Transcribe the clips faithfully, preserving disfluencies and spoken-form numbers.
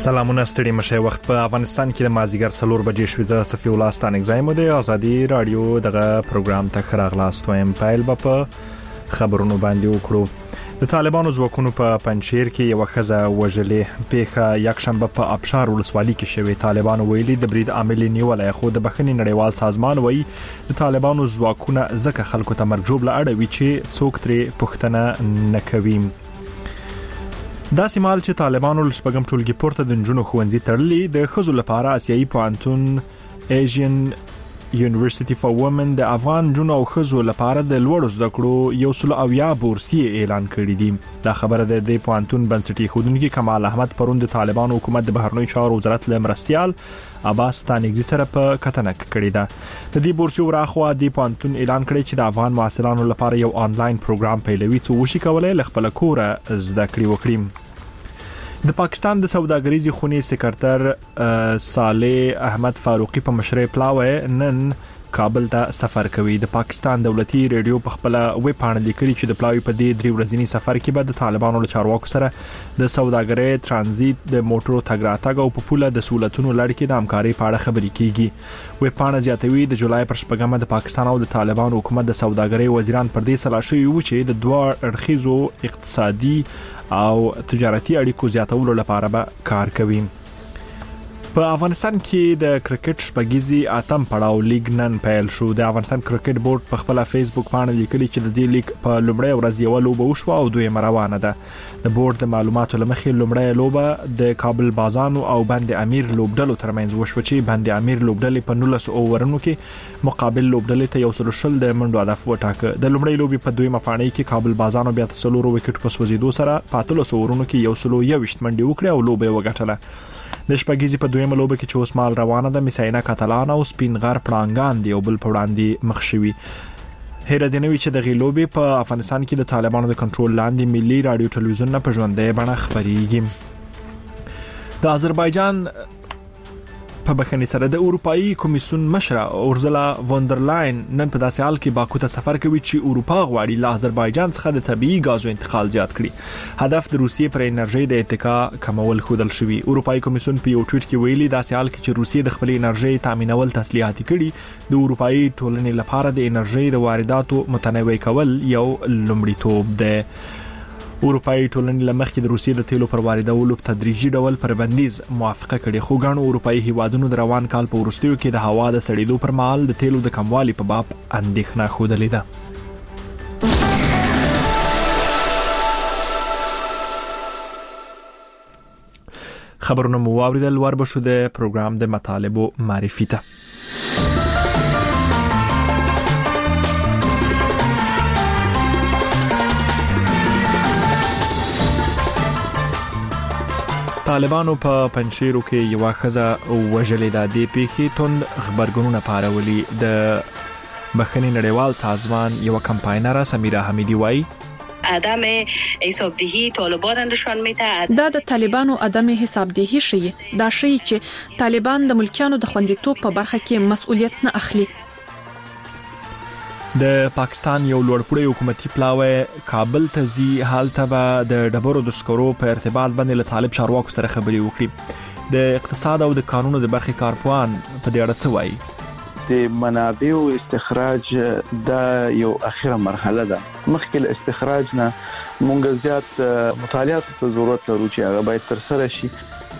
سلامونه ستړي مشه وخت په افغانستان کې د مازیګر څلور بجې شوې ز صفي الله ستان اگزایم د ازادي رادیو دغه پروګرام ته خراغلاست وایم پایل په خبرونو باندې وکړو. د طالبانو ځواکونو په پنجشیر کې یو خزه وژلې پیخه یک شنبه په ابشار ولسوالۍ کې شوې. طالبانو ویلي د برید عامل نیولای خو د بخښنې نړیوال سازمان وایي د طالبانو ځواکونه ځکه خلکو ته مرجوب لاړوي چې څوک ترې پوښتنه نه کوي. دا سیمال چې طالبانو لشپګم ټولګي پورته د جنونو خوندزي تړلې د خزو لپاره آسیایي پوانتون ایشین یونیورسيټي فور وومن د افغان جنونو او خزو لپاره د لوړو زده کړو یو سل او یا بورسي اعلان کړی دی. دا خبره د دې پوانتون بنسټي خودونکو کمال احمد پروند طالبانو حکومت د بهرنی چارو وزارت لمرستيال عباس تانګزي سره په کتنه کړی ده. د دې بورسي وراخوا د پوانتون اعلان کړی چې د افغان محصلانو لپاره یو آنلاین پروګرام پیلوي چې وشي کولای لخپل کوره زده کړې وکړي. د پاکستان د سوداګریزي خونې سکرټر صالح احمد فاروقي په مشرۍ پلاوی نن کابل ته سفر کوي. د پاکستان دولتي ریډیو په خپل ویب پاڼه لیکلي چې د پلاوی په دې درې ورځنی سفر کې به د طالبانو له چارواکو سره د سوداګرۍ ترانزیت د موټرو تګ راتګ او په پوله د سہولتونو لړ کې د همکارۍ په اړه خبرې کیږي. ویب پاڼه زیاتوي د جولای پر شپږمه د پاکستان او د طالبانو حکومت د سوداګرۍ وزیران پر دې سلا شوی و چې د دوه اړخیزو اقتصادي او تجارتي اړیکو زیاتولو لپاره به کار کوي. په افغانستان کې د کرکټ شپږیزي اتم پړاو لیګ نن پیل شو. د افغانستان کرکټ بورډ په خپل فیسبوک باندې لیکلي چې د دې لیګ په لومړی ورځ یو لوبه وشو او دویمه روانه ده. د بورډ د معلوماتو لمخې لومړی لوبه د کابل بازانو او بند امیر لوبډلو ترمنځ وشو چې بند امیر لوبډلې په نولس اوورونو کې مقابل لوبډلې ته یو سل شل د منډو هدف وټاکه. د لومړی لوبې په دویمه پاڼې کې کابل بازانو بیا څلور وکټ په سوځیدو سره په اتلس اوورونو کې یو سل یو وشت منډي وکړه او لوبه وګټله. د شپږیزي په دویمه لوبه کې چې اوسمال روانه ده میساینا کاتالان او سپین غر پړانګان دی او بل په وړاندې مخ شوي. هر د نوې چې د غیلوبې په افغانستان کې د طالبانو د کنټرول لاندې ملي رادیو ټلویزیون نه په ژوندۍ بڼه خبريږي. د آذربایجان په بخښنې سره د اروپאי کمیسیون مشره اورزلا وندرلاین نن په داسې حال کې باکو ته سفر کوي چې اروپا غواړي له آذربایجان څخه د طبيعي غازو انتقال زیات کړي. هدف د روسیې پر انرژي د اتکا کمول خودل شوی. اروپאי کمیسیون په یو ټویټ کې ویلي داسې حال کې چې روسیې د خپل انرژي تامینول تسلیحاتي کړي د اروپאי ټولنې لپاره د انرژي د وارداتو متنوع کول یو لومړیتوب ده. اروپאי ټولنې لمخې د روسیې د تیلو پر واردولو په تدریجي ډول پر بندیز موافقه کړې خو ګڼو اروپאי هیوادونو د روان کال په وروستیو کې د هوا د سړېدو پر مهال د تیلو د کموالي په باب اندېښنه ښودلې ده. خبرونه مو واوریدل وربشو د پروګرام د مطالبو معرفي ته. طالبانو په پنجشیرو کې یو خزه وژلې د دې پیښې توند خبرګونونه پارولي. د بخښنې نړیوال سازمان یو کمپاینر سمیرا حمیدی وایي عدم حسابدهی طالبان نشان میده. دا د طالبانو عدم حسابدهی شي دا شي چې طالبان د ملکیانو د خوندیتوب په برخه کې مسؤلیت نه اخلي. د پاکستان یو لوړپوړی حکومتي پلاوی کابل ته ځي حالته به د ډبرو د سکرو په ارتباط باندې له طالب چارواکو سره خبرې وکړي. د اقتصاد او د قانون د برخې کارپوهان په دې اړه څه وایي؟ د منابعو استخراج د یو اخیره مرحله ده. مخکې له استخراج نه مونږ زیات مطالعات ته ضرورت لرو چې هغه باید تر سره شي.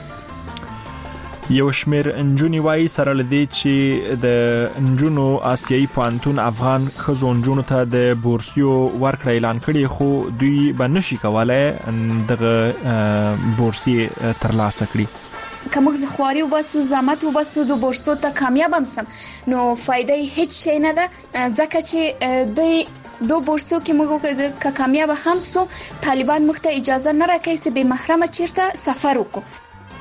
یو شمیر انجونی وای سره لدی چې د انجونو آسیایي پوانتون افغان خزو انجونو ته د بورسیو ورکړه اعلان کړي خو دوی به نشي کولای دغه بورسي ترلاسه کړي. کوم زخواري وباسو زحمت وباسو د بورسو ته کامیاب هم سم نو فائدې هیڅ شي نه ده ځکه چې د دو بورسو کې موږ که کامیاب هم سو طالبان موږ ته اجازه نه راکوي چې به محرمه چیرته سفر وکړو.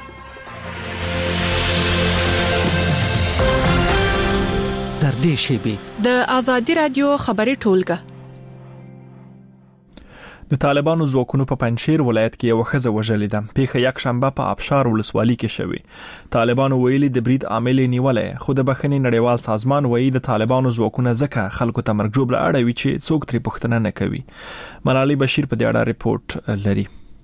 در دې شیبه د ازادي رادیو خبري ټولګه. د طالبانو ځواکونو په پنجشیر ولایت کې یو خزه وژلې ده. پیښه یک شنبه په ابشار ولسوالۍ کې شوې. طالبانو ویلي د برید عامل نیولای خو د بخښنې نړیوال سازمان وایي د طالبانو ځواکونه ځکه خلکو ته مرجوب لاړوي چې څوک ترې پوښتنه نه کوي. ملالي بشیر په دې اړه ریپورت لري.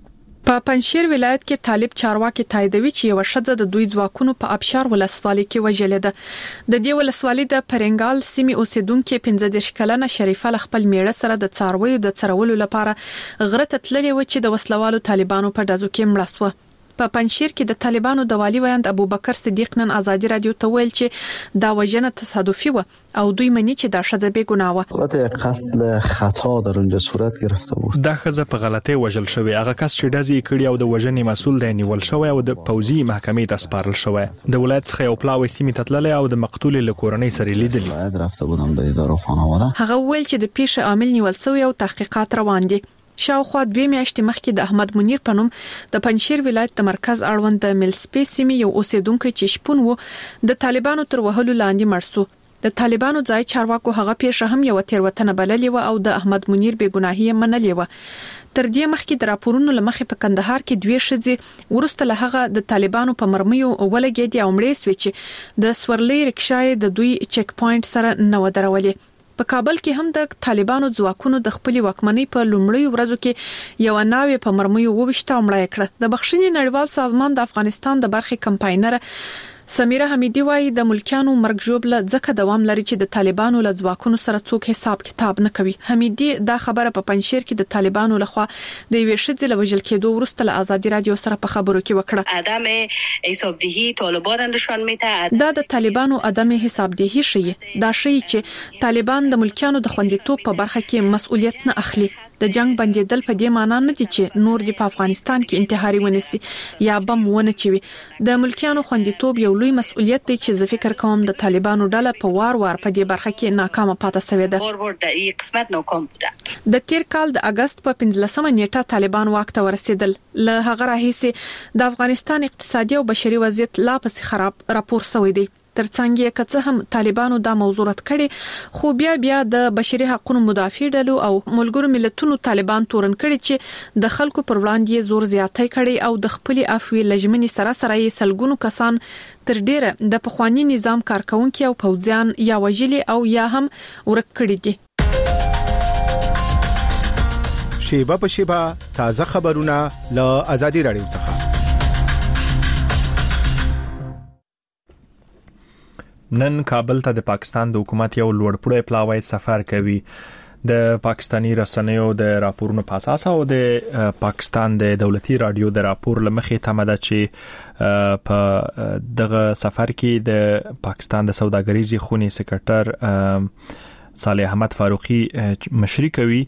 په پنځشیر ولایت کې طالب چارواکي تاییدوي چې یو شذ د دوی ځواکونو په ابشار ولسوالۍ کې وژل ده. د دې ولسوالۍ د پرنګال سیمې اوسیدونکو پنځه دېرش کلنه شریفه خپل میړه سره د څارویو د څرولو لپاره غره ته تللې و چې د وسلوالو طالبانو په دازو کې مړه شوه. په پنځشیر کې د طالبانو د والی ویاند ابوبکر صدیق نن ازادي رادیو ته ویل چې دا وژنه تصادفي و او دوی مني چې دا شذ به ګناه و. البته قصد خطا در اونجا صورت گرفته بود. دا خزه په غلطه وژل شوی. هغه کس چې دازي کړی او د وژنې مسول دی نیول شوی او د پوزي محکمې ته سپارل شوی. د ولایت څخه یو پلاوی سیمه تتللی او د مقتول له کورنۍ سره لیدلی. باید رفته بودم به اداره خانواده. هغه ویل چې د پیښې عامل نیول شوی او تحقیقات روان دي. شاوخوا دوه میاشتې مخکې د احمد منیر په نوم د پنځشیر ولایت د مرکز اړوند د ملسپي سیمې یو اوسیدونکو چې شپون وو د طالبانو تر وهلو لاندې مړ شو. د طالبانو ځای چارواکو هغه پیښه هم یو تیروتنه بللې و او د احمد منیر بې ګناهي منلې و. تر دې مخکې د راپورونو لمخې په کندهار کې دوه شذې ورسته له هغه د طالبانو په مرمیو ولګېدي او مړې سوي چې د سورلې رکشای د دوی چک پوینټ سره نو درولې. په کابل کې هم د طالبانو ځواکونو د خپل واکمنۍ په لومړیو ورځو کې یو ناوې په مرمیو وويشته او مړه کړه. د بخښنې نړیوال سازمان د افغانستان د برخې کمپاینر سمیره حمیدی وايي د ملکیانو مرګ جوړ ځکه دوام لري چې د طالبانو له ځواکونو سره څوک حساب کتاب نه کوي. حمیدی دا خبره په پنځشیر کې د طالبانو لخوا د یوې شذې له وژل کېدو وروسته له ازادي رادیو سره په خبرو کې وکړه. عدم حسابدهی طالبان نشان میده. دا د طالبانو عدم حسابدهی شي. دا شي چې طالبان د ملکیانو د خوندیتوب په برخه کې مسؤلیت نه اخلي. د جنگ بندیدل په دې معنی نه دي چې نور د افغانستان کې انتحاري ونسي یا بم ونه چوي. د ملکیانو خوندیتوب یو لوی مسؤلیت دی چې زه فکر کوم د طالبانو ډله په وار وار په دې برخه کې ناکامه پاتې شوې ده. اور ور د یو قسمت ناکام بوده. د تیر کال د اگست په پنځلسمه نیټه طالبان واک ته ورسېدل. له هغه راهیسې د افغانستان اقتصادي او بشري وضعیت لا پسې خراب راپور شوی دی. ترڅنګ یې کڅه هم طالبانو دا موضوع رد کړي خو بیا بیا د بشري حقوقو مدافع ډلو او ملګرو ملتونو طالبان تورن کړي چې د خلکو پر وړاندې زور زیاتۍ کړي او د خپل عفوي لجمنې سره سره یې سلګونو کسان تر ډیره د پخوانی نظام کارکونکو او پوځیان یا وژلي او یا هم ورک کړي دي. شیبه په شیبه تازه خبرونه له ازادي رادیو څخه. نن کابل ته د پاکستان د حکومت یو لوړپوړی پلاوی سفر کوي. د پاکستانی رسنیو د راپورونو په اساس او د پاکستان د دولتي رادیو د راپور لمخې تمه ده چې په دغه سفر کې د پاکستان د سوداګریزي خونې سکرټر صالح احمد فاروقي مشري کوي.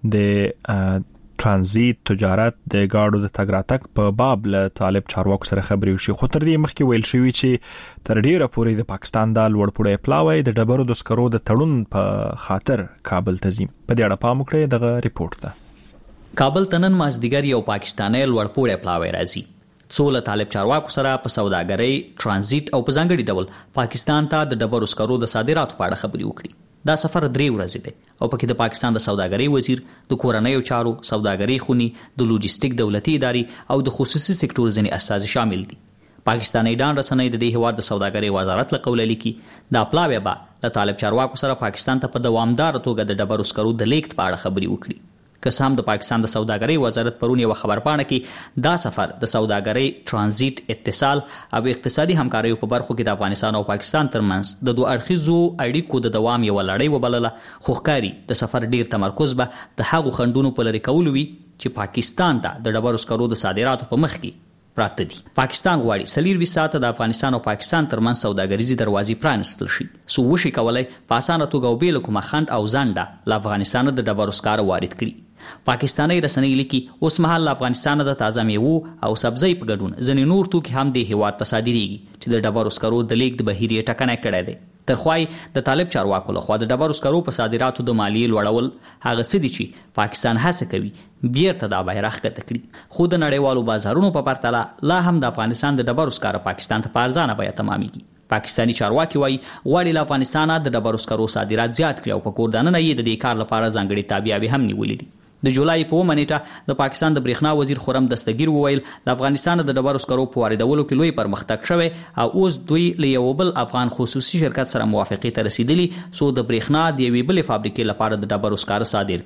د ترانزیت تجارت د گاډو د تګ راتګ په باب له طالب چارواکو سره خبرې وشي. خو تر دې مخکې ویل شوی چې تر ډیره پورې د پاکستان د لوړپوړی پلاوی د ډبرو د سکرو د تړون په خاطر کابل ته ځي. په دې اړه پام وکړئ دغه ریپورت ده. کابل ته نن مازدیګر یو پاکستاني لوړپوړی پلاوی راځي. څو له طالب چارواکو سره په سوداګرۍ ترانزیت او په ځانګړي ډول پاکستان ته د ډبرو سکرو د صادراتو په اړه خبرې وکړي. دا سفر درې ورځې دی او پکې د پاکستان د سوداګرۍ وزیر، د کورنیو چارو، سوداګرۍ خونې، د لوجستیک دولتي ادارې او د خصوصي سکتور ځینې استازي شامل دي. پاکستاني ډان رسنۍ د دې هواد د سوداګرۍ وزارت له قوله لیکي دا پلاوی به له طالب چارواکو سره پاکستان ته په دوامدار توګه د ډبرو سکرو د لیږد په اړه خبرې وکړي. که سم د پاکستان د سوداګرۍ وزارت پرون یو خبرپاڼه کې دا سفر د سوداګرۍ ترانزیت اتصال او اقتصادي همکاریو په برخو کې د افغانستان او پاکستان ترمنځ د دوه اړخیزو اړیکو د دوام یو لړۍ وبلله. خو ښکاري د سفر ډیر تمرکز به د هغو خنډونو په لرې کولو وي چې پاکستان ته د ډبرو سکرو د صادراتو په مخ کې پراته دي. پاکستان غواړي سلیر وی ساته د افغانستان او پاکستان ترمنځ سوداګریزي دروازې پرانستل شي سو وشي کولای په اسانه توګه او بیل کومه خند او زنده له افغانستان د ډبرو سکرو وارد کړي. پاکستاني رسنۍ لیکي اوس مهال افغانستان د تازه میوو او سبزی په ګډون ځنې نور توکي هم د هیواد ته صادریږي چې د ډبرو سکرو د لیږد بهیر یې ټکنی کړی دی. ترخوای د طالب چارواکو لخوا د ډبرو سکرو په صادراتو د مالیې لوړول هغه څه دي چې پاکستان هڅه کوي بیرته دا بیرغ کته کړي. خو د نړیوالو بازارونو په پرتله لا هم د افغانستان د ډبرو سکرو پاکستان ته په ارزانه بیه تمامېږي. پاکستانی چارواکي وایي غواړي له افغانستانه د ډبرو سکرو صادرات زیات کړي او په کوردانه یې د دې کار لپاره ځانګړي تابعیاوې هم نیولې دي. د جولای په اوومه نیټه د پاکستان د برېښنا وزیر خرم دستګیر وویل د افغانستان د ډبرو سکرو په واردولو کې لوی پرمختګ شوی او اوس دوی له یو بل افغان خصوصي شرکت سره موافقه ته رسیدلی سو د برېښنا د یوې بلې فابریکې لپاره د ډبرو سکرو صادر کړي.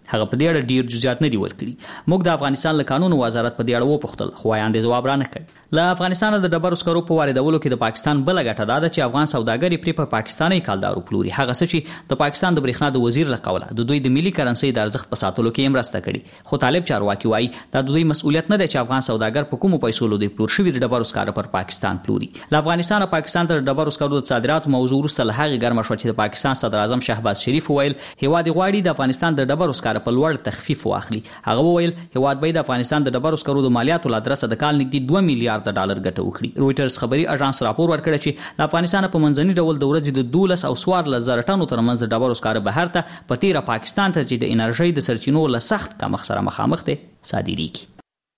هغه په دې اړه ډیر جزئیات نه دی ورکړي. موږ د افغانستان له قانون وزارت په دې اړه وپوښتل خو یې جواب را نه کړ. له افغانستان د ډبرو سکرو په واردولو کې د پاکستان بل غټه ده چې افغان سوداګر پرې په پاکستاني کالدارو پلوري. هغه څه چې د پاکستان د برېښنا د وزیر له قوله د دوی د ملي کرنسي د ارزښت په ساتلو کې مرسته کړي. خو طالب چارواکي وایي دا د دوی مسؤلیت نه دی چې افغان سوداګر په کومو پیسو له دوی پلور شوي د ډبرو سکرو پر پاکستان پلوري. له افغانستان او پاکستان ته د ډبرو سکرو د صادراتو موضوع وروسته له هغې ګرمه شوه چې د پاکستان صدر اعظم شهباز شریف وویل هیواد غواړي د افغانستان د ډبرو سکرو په لوړ تخفیف واخلي. هغه وویل هیواد به د افغانستان د ډبرو سکرو د مالیاتو له ادرسه د کال نږدې دوه میلیارډ ډالر ګټه وکړي. رويټرز خبري اژانس راپور ورکړی چې د افغانستان په منځني ډول د ورځې د دولس او څوارلس زره ټنو ترمنځ د ډبرو سکرو بهر ته په تیره پاکستان ته چې د انرژي د سرچینو له سخت کمښت سره مخامخ دي صادریږي.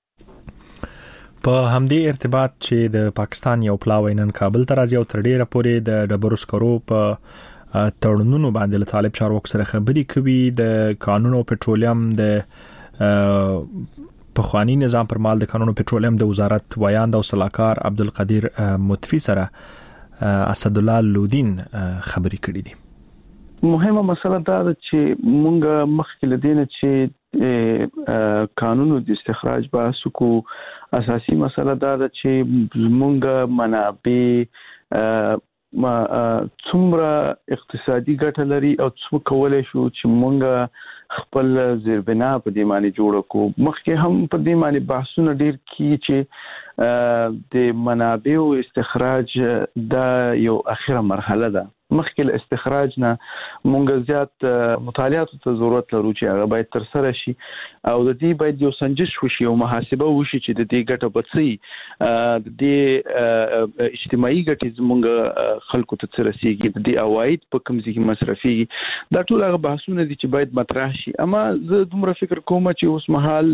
په همدې ارتباط چې د پاکستان یو پلاوی نن کابل ته راځي او تر ډیره پورې د ډبرو سکرو په تړونونو باندې له طالب چارواکو سره خبرې کوي. د قانون او پټرولیم د پخوانی نظام پر مال د قانون او پټرولیم د وزارت ویاند او صلاحکار عبدالقدیر مطفی سره اسد الله لودین خبرې کړې دي. مهمه مسله دا ده چې مونږ مخکې لدینه چې قانون د استخراج بحث کو اساسي مسله دا ده چې مونږ منابع ما څومره اقتصادي ګټه لري او څو کولای شو چې مونږ خپل زیربنا په دې معنی جوړ کو. مخکې هم په دې معنی بحثونه ډیر کی چې د منابع استخراج دا یو اخیره مرحله ده. مخکې استخراج نه مونږ زیات مطالعات ته ضرورت لرو چې هغه باید تر سره شي او د دې باید یو سنجش وشي او محاسبه وشي چې د دې ګټه بڅي د دې اجتماعي ګټې زمونږ خلکو ته رسیږي د دې عواید په کوم ځای کې مصرفي دا ټول هغه بحثونه دي چې باید مطرح شي. اما زه دومره فکر کوم چې اوس مهال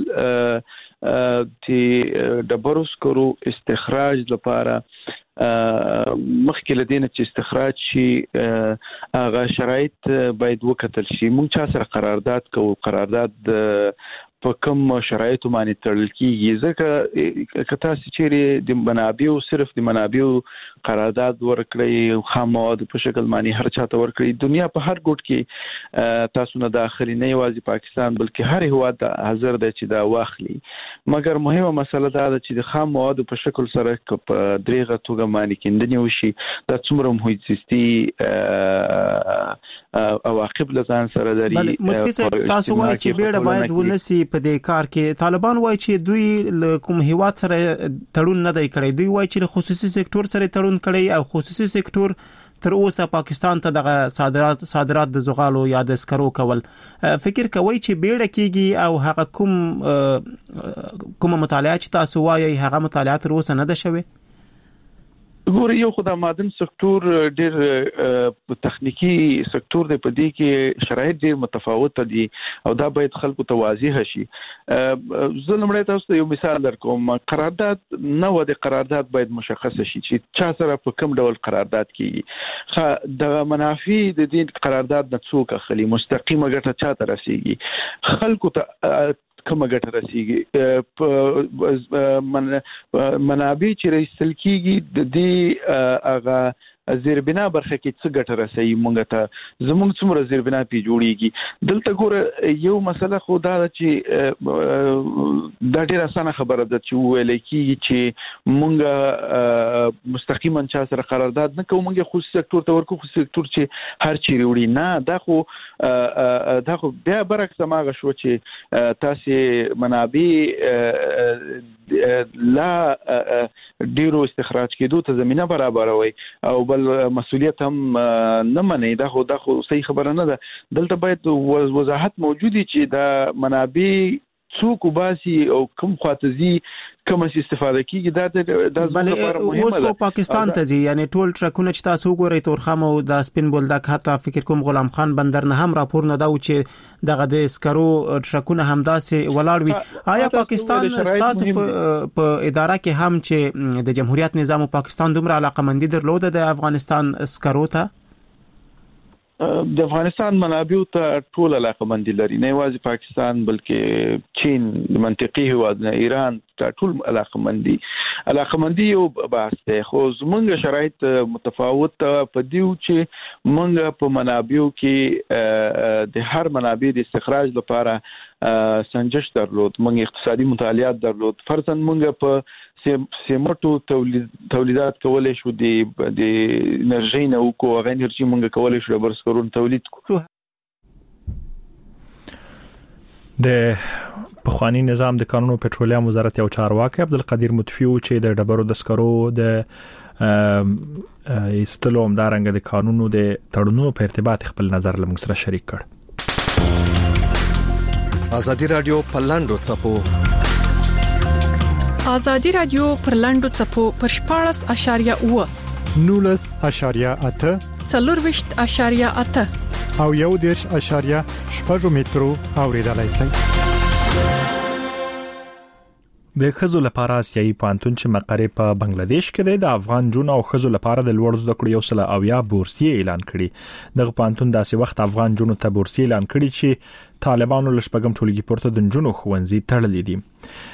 چې ډبرو سکرو استخراج لپاره مخکې لدینه چې استخراج شي هغه شرایط باید وکتل شي. مونږ چا سره قرارداد کوو قرارداد په کوم شرایطو باندې تړل کیږي ځکه که تاسو چیرې د منابعو صرف د منابعو قرارداد ورکړئ خام مواد په شکل باندې هر چاته ورکړئ دنیا په هر ګوټ کې تاسو نه داخلي نه یوازې پاکستان بلکې هر هیواد حاضر دی چې دا واخلي. مګر مهمه مسله دا ده چې د خام مواد په شکل سره په دریغه توګه باندې کېندنې وشي دا څومره محیط زیستي عواقب لزان سره لري. بلې متفق تاسو وایي چې بیړه باید ولسی په دې کار کې. طالبان وایي چې دوی کوم هیواد سره تړون نه دی کړی. دوی وایي چې خصوصي سکتور سره تړون کړی او خصوصي سکتور تر اوسه پاکستان ته دغه صادرات صادرات د زغالو یا د سکرو کول. فکر کوي چې بیړه کیږي او هغه کوم کوم مطالعه چې تاسو وایي هغه مطالعه تر اوسه نه ده شوی؟ ګور یو خدای مادن سکتور ډیر تخنیکی سکتور دی په دې کې شرایط ډیر متفاوت دي او دا باید خلکو ته واضح شي. زه لمړی تاسو ته یو مثال درکوم. قرارداد نه و د قرارداد باید مشخص شي چې چا سره په کوم ډول قرارداد کیږي. د منافع د دې قرارداد نه څوک اخلي مستقیمه ګټه چاته رسیږي خلکو ته کوم ګټه رسیږي منابع چې رسل کیږي د دې هغه زیربنا برخه کې څه ګټه رسي مونږ ته زموږ څومره زیربنا پی جوړیږي. دلته ګوره یو مسله خو دا چې دا ډیره اسانه خبره ده چې ویل کیږي چې مونږ مستقیما چا سره قرارداد نه کوو مونږ خصوصي سکتور ته ورکو خصوصي سکتور چې هر چیرې وړي نه دا خو دا خو بیا برعکس ماغه شو چې تاسو منابع لا ډیرو استخراج کېدو ته زمينه برابروي او بل مسؤلیت هم نه مني. دا خو دا خو صحیح خبره نه ده. دلته باید وضاحت موجودي چې دا منابع څوک وباسي او کوم خاطزي کوم استفاده کیږي دا د بلې اوس په پاکستان ته ځي یعنی ټول ټرکونه چې تاسو وګورئ تورخم او د سپین بولدک حتی فکر کوم غلام خان بندر نه هم راپور نه دا و چې دغه د سکرو ټرکونه همداسې ولاړ وي. آیا پاکستان تاسو په اداره کې هم چې د جمهوریت نظام او پاکستان دومره علاقمندي درلوده د افغانستان سکرو ته؟ د افغانستان منابع ته ټول علاقمندي لري، نه یوازې پاکستان بلکې چین، د منطقي هیوادونه ایران ته ټول علاقمندي علاقمندي یو بحث دی. خو زمونږ شرایط متفاوت په دیو چې مونږ په منابعو کې د هر منابع د استخراج لپاره سنجش درلود، مونږ اقتصادي مطالعات درلود. فرضاً مونږ په سیمټو تولید تولیدات کولای شو د د انرژي نه او کو غیر انرژي مونږ کولای شو برسکرون تولید کو. د پخوانی نظام د قانون او پټرولیم وزارت یو چارواکي عبدالقدیر متفیو چې د ډبرو د سکرو د استلو همدارنګه د قانونو د تړونونو په ارتباط خپل نظر لمغ سره شریک کړ. ازادي رادیو په لاندو چپو ازادي رادیو پر لاندو چپو پر شپاړس اشاریه اوه نولس اشاریه اته څلورويشت اشاریه اته او یو دیرش اشاریه شپږ مترو اوریدلای شئ. د خزو لپاره آسیایي پانتون چې مقر په بنگلاديش کې دی د افغان جون او خزو لپاره د لوړ زده کړو یو سل او یا بورسي اعلان کړي. دغه پانتون داسې وخت افغان جون ته بورسي اعلان کړي چې طالبانو لشپګم ټولګي پورته د جنونو خوندزي تړلې دي.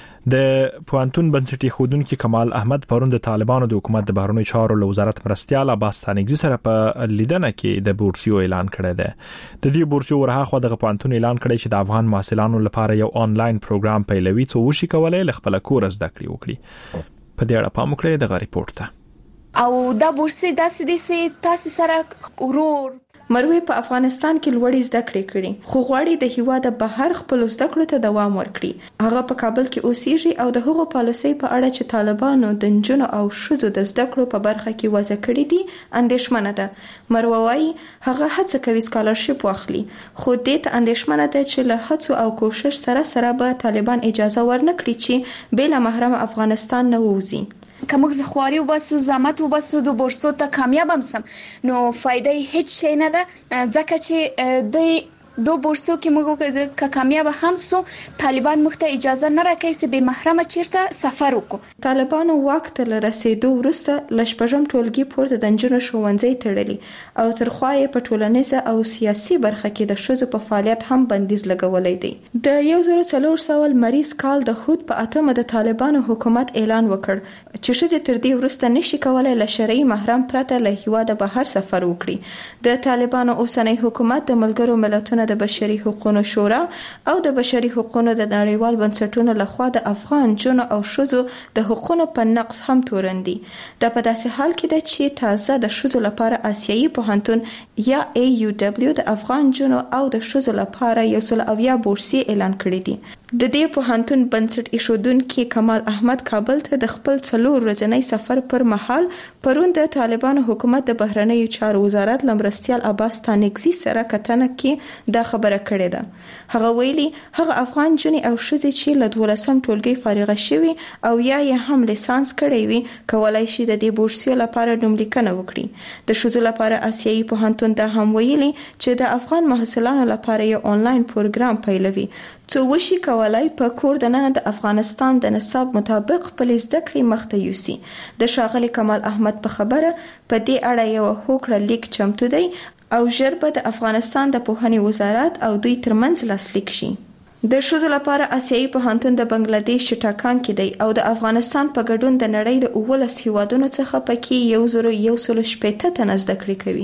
د پوانتون بنسټي خودونکو کمال احمد پرون د طالبانو د حکومت د بهرنیو چارو وزارت مرستيال عباس ثانګزي سره په لیدنه کې د بورسیو اعلان کړی دی. د دې بورسیو ورها خو د پوانتون اعلان کړی چې د افغان محصلانو لپاره یو آنلاین پروګرام پیلوي څو وشي کولای ل خپل کورس زده کړی وکړي. په دې اړه پام وکړئ د ریپورت ته. او دا بورسي داسې دي چې تاسو سره ورور مروه په افغانستان کې لوړې زده کړې کړې خو غواړي د هیواد بهر خپل زده کړو ته دوام ورکړي. هغه په کابل کې اوسېږي او د هغو پالیسۍ په اړه چې طالبانو د نجونو او ښځو د زده کړو په برخه کې وضع کړې دي اندېښمنه ده. مروه وايي هغه هڅه کوي سکالرشپ واخلي خو دې ته اندېښمنه ده چې له هڅو او کوشش سره سره به طالبان اجازه ورنکړي چې بلا محرم افغانستان نه ووزي. که موږ زخواري وباسو زحمت وباسو د بورسو ته کامیاب هم سم نو فائدې هیڅ شي نه ده ځکه چې د دو بورسو کې موږ که کامیاب هم سو طالبان موږ ته اجازه نه راکوي چې به محرم چیرته سفر وکړو. طالبانو وخت ته رسیدو وروسته لشپږم ټولګي پورته د نجونو ښوونځي تړلي او ترخوا یې په ټولنیزه او سیاسي برخه کې د ښځو په فعالیت هم بندیز لګولای دی. د یو زره څلور سوه مریض کال د خود په اتمه د طالبانو حکومت اعلان وکړ چې ښځې تر دې وروسته نشي کولای له شرعي محرم پرته له هیواده بهر سفر وکړي. د طالبانو اوسنی حکومت د ملګرو ملتونو د بشري حقوقو شورا او د بشري حقوقو د نړیوال بنسټونو لخوا د افغان جنو او ښځو د حقوقو په نقض هم تورندي. دا په داسې حال کې ده چې تازه د ښځو لپاره آسیایي پوهنتون یا ای یو دبلیو د افغان جنو او د ښځو لپاره یو سل او یا بورسي اعلان کړی دي. د دې پوهنتون بنسټ ایښودونکي کمال احمد کابل ته د خپل څلور ورځنی سفر پر مهال پرون د طالبانو حکومت د بهرنیو چارو وزارت لمرستيال عباس ثانګزي سره کتنه کې دا خبره کړې ده. هغه ویلي هغه افغان جنې او ښځې چې له دولسم ټولګي فارغه شوي او یا یې هم لیسانس کړی وي کولای شي د دې بورسیو لپاره نوملیکنه وکړي. د ښځو لپاره آسیایي پوهنتون دا هم ویلي چې د افغان محصلانو لپاره یو آنلاین پروګرام پیلوي څو وشي کولای په کور دننه د افغانستان د نصاب مطابق خپل زده کړې مخته یوسي. د ښاغلي کمال احمد په خبره په دې اړه یو هوکړه لیک چمتو دی او ژر به د افغانستان د پوهنې وزارت او دوی ترمنځ لاسلیک شي. د ښځو لپاره آسیایي پوهنتون د بنگلاديش ټاکان کې دی او د افغانستان په ګډون د نړۍ د اولس هیوادونو څخه پکې یو زره یو سل شپږ تنه زده کړې کوي.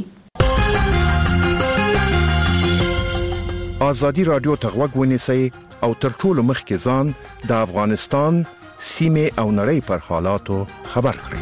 ازادي رادیو ته غوږ ونیسئ او تر ټولو مخکې ځان د افغانستان سیمه او نړۍ پر حالاتو خبر کړئ.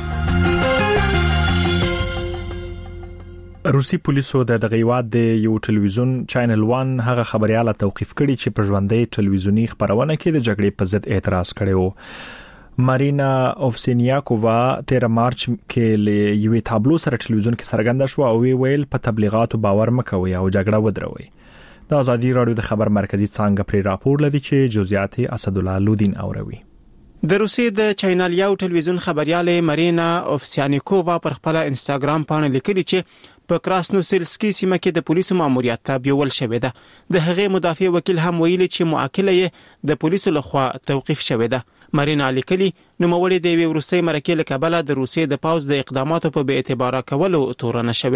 روسي پولیسو د دغه هیواد د یو ټلویزیون چینل ون هغه خبرياله توقيف کړي چې په ژوندۍ ټلویزیونی خبرونه کې د جګړې په ضد اعتراض کړي وو. مارینا اوفسینیاکووا تیر مارچ کې له یوې تابلو سره ټلویزیون کې څرګنده شو او ویل په تبلیغاتو باور مکوئ او جګړه ودروي. د ازادي رادیو د خبر مرکزی څنګه پر راپور لري چې جزئیات اسد الله لودین اوروي. د روسي د چینل یو ټلویزیون خبرياله مارینا اوفسینیاکووا پر خپل انستګرام باندې لیکلي چې په کراسنوسلسکي سیمه کې د پولیسو ماموریت ته بیول شوې ده. د هغې مدافع وکیل هم ویلي چې معاقله یې د پولیسو لخوا توقيف شوې ده. مارینا لیکلي نوموړي د وروستي مرکې له کبله د روسي د پاوز د اقداماتو په بې اعتباره کولو تورنه شوې ده.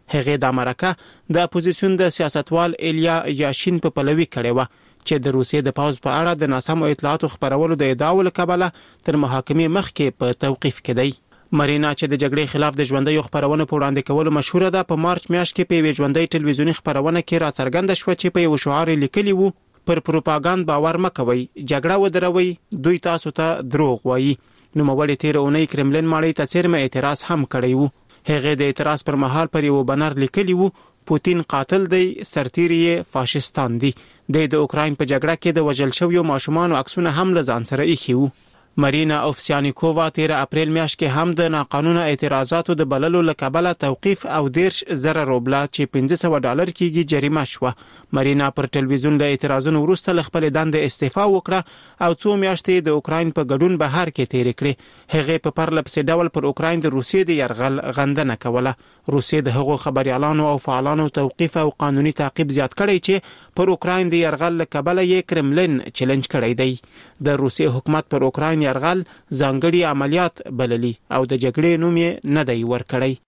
هغه د امریکا د اپوزیسیون د سیاستوال ایلیا یاشین په پلوي کړي و چې د روسیې د پاوز په اړه د ناسمو اطلاعاتو خبرولو د ادعاو له کبله تر محاکمې مخکې په توقیف کې دی. مرینا چې د جګړې خلاف د ژوندۍ خبرونه په وړاندې کولو مشهوره ده، په مارچ میاشت کې په یوې ژوندۍ ټلویزیونی خبرونه کې راڅرګنده شوه چې په یو شعار لیکلی وو: پر پروپاګاند باور مکوئ، جګړه ودروي، دوی تاسو ته دروغ وایي. نو مولې تیر اونۍ کرملین ماړی ته څرمه اعتراض هم کړی وو. هغه د اعتراض پر مهال پر یو بنر لیکلی وو: پوتین قاتل دی، سرتیری فاشستان دی. د اوکراین په جګړه کې د وژل شویو ماشومانو عکسونه هم له ځان سره ایښي وو. مرینا اوفسیانیکووا تیر اپریل میاشت کې هم د ناقانونه اعتراضاتو د بللو له کبله توقیف او دیرش زره روبلا چې پنځه سوه ډالر کېږي جریمه شوه. مرینا پر ټلویزیون د اعتراضونو وروسته له خپل دندې استعفا وکړه او څو میاشتې د اوکراین په ګډون بهر کې تیرې کړې. هغه په پرله پسې ډول پر اوکراین د روسیې د یرغل غندنه کوله. روسیې د هغو خبريالانو او فعالانو توقیف او قانوني تعقیب زیات کړی چې پر اوکراین د یرغل له کبله یې کرملین چیلنج کړی دی. د روسیې حکومت پر اوکراین یرغل ځانګړي عملیات بللي او د جګړې نوم یې نه دی ورکړی.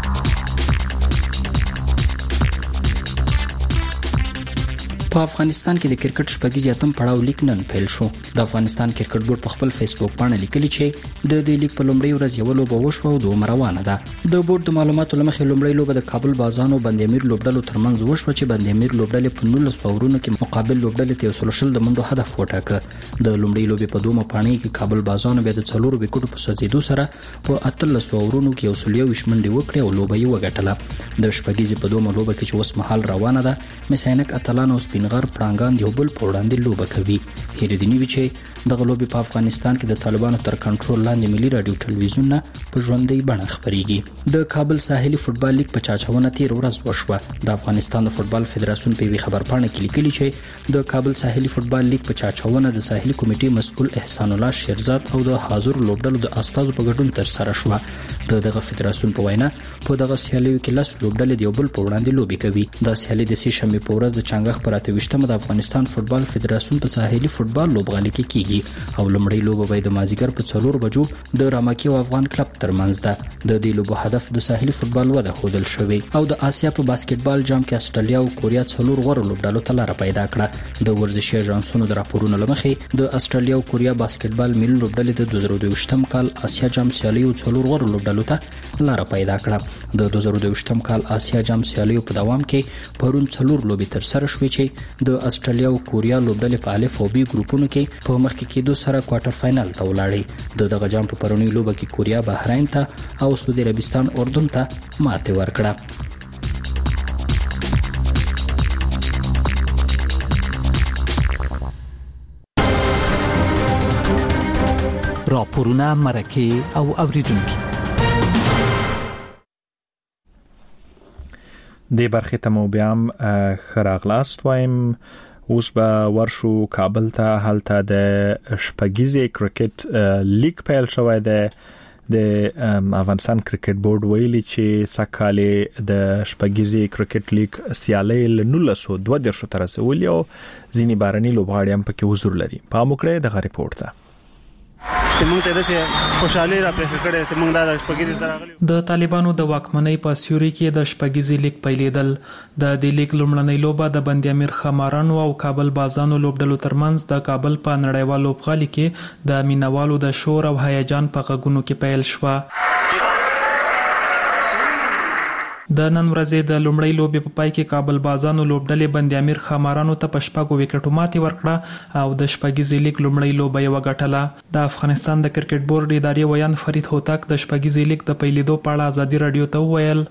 په افغانستان کې د کرکټ شپږیز اتم پړاو لیگ نن پیل شو. د افغانستان کرکټ بورډ په خپل فیسبوک باندې لیکلي چې د دې لیگ په لومړۍ ورځ یو لوبه وشوه او دوه روانه ده. د بورډ د معلوماتو لمخې لومړۍ لوبه د کابل بازان او بند امیر لوبډلو ترمنځ وشوه چې بند امیر لوبډلې په نولس اورونو کې مقابل لوبډلې ته یو سل د منډو هدف وټاکه. د لومړۍ لوبې په دوه پاڼې کې کابل بازان به د څلورو وکټو په سوځېدو سره په اتلس اورونو کې یو سل یو منډې وکړې او لوبه یې وګټله. د شپږیز په دوه لوبه کې چې اوس مهال روانه ده، مساینک اتلان او سپینغر پړانګان یو بل په وړاندې لوبه کوي. هیریدنی وی چې دغه لوبې په افغانستان کې د طالبانو تر کنټرول لاندې ملي رادیو ټلویزیون نه په ژوندۍ بڼه خبريږي. د کابل ساحلي فوتبال لیگ په چاچاونه تیر ورځ وشوه. د افغانستان د فوتبال فدراسیون په وی خبر پاڼه کې لیکلي چې د کابل ساحلي فوتبال لیگ په چاچاونه د ساحلي کمیټې مسؤل احسان الله شیرزاد او د حاضر لوبډلو د استازو په ګډون تر سره شوه. د دغه فدراسیون په وینا په دغه سیالیو کې لس لوبډلې د یو بل په وړاندې لوبي کوي. د سیالي د سې شنبه په ورځ د چنګښ پر اته ویشتمه د افغانستان فوتبال فدراسیون په ساحلي فوتبال لوبغالي کې کیږي او لومړی لوبه به د مازیګر په څلور بجو د رامکی او افغان کلب ترمنځ ده. د دې لوبو هدف د ساحلي فوتبال وده خودل شوی او د آسیا په باسکټبال جام کې استرالیا او کوریا څلور غوړ لوبډلو ته لار پیدا کړه. د ورزشي اژانسونو د راپورونو لمخې د استرالیا او کوریا باسکټبال ملي لوبډلې د دوه زره دوه کال آسیا جام سیالیو څلور غوړ لوبډلو ته لار پیدا کړه. د دوه زره دوه کال آسیا جام سیالیو په دوام کې پرون څلور لوبې تر سره شوې چې د استرالیا او کوریا لوبډلې په الف او بي ګروپونو کې په مخکې کېدو سره کوارټر فائنل ته ولاړې. د دغه جام په پرونی لوبه کې کوریا بحرین ته او سعودي عربستان اردن ته ماتې ورکړه. راپورونه مرکه او اوریدونکو د برخه ته مو بیا هم خراغلاست وایم. اوس به ورشو کابل ته، هلته د شپږیزې کرکټ لیگ پیل شوی دی. د افغانستان کرکټ بورډ ویلي چې سکهاله د شپږیزې کرکټ لیگ سیالۍ له نولس سوه دوه دیرش تر رسولي او ځینې بهرني لوبغاړي هم پکې حضور لري. پام وکړئ دغه ریپورت ته. موږ ته د خوشحالي را پېښ کړې ته موږ د شپږیزې تراغلي. د طالبانو د واکمنۍ په سیوري کې د شپږیزې لیگ پیلېدل. د دې لیگ لومړنۍ لوبه د بند امیر خمارانو او کابل بازانو لوبډلو ترمنځ د کابل په نړیوال لوبغالي کې د مینوالو د شور او هیجان په غږونو کې پیل شوه. د نن ورځې د لومړۍ لوبې په پای کې کابل بازانو لوبډلې بند امیر خمارانو ته په شپږو وکټو ماتې ورکړه او د شپږیزې لیگ لومړۍ لوبه یې وګټله. د افغانستان د کرکټ بورډ اداري ویان فرید هوتک د شپږیزې لیگ د پیلېدو په اړه ازادي رادیو ته وویل: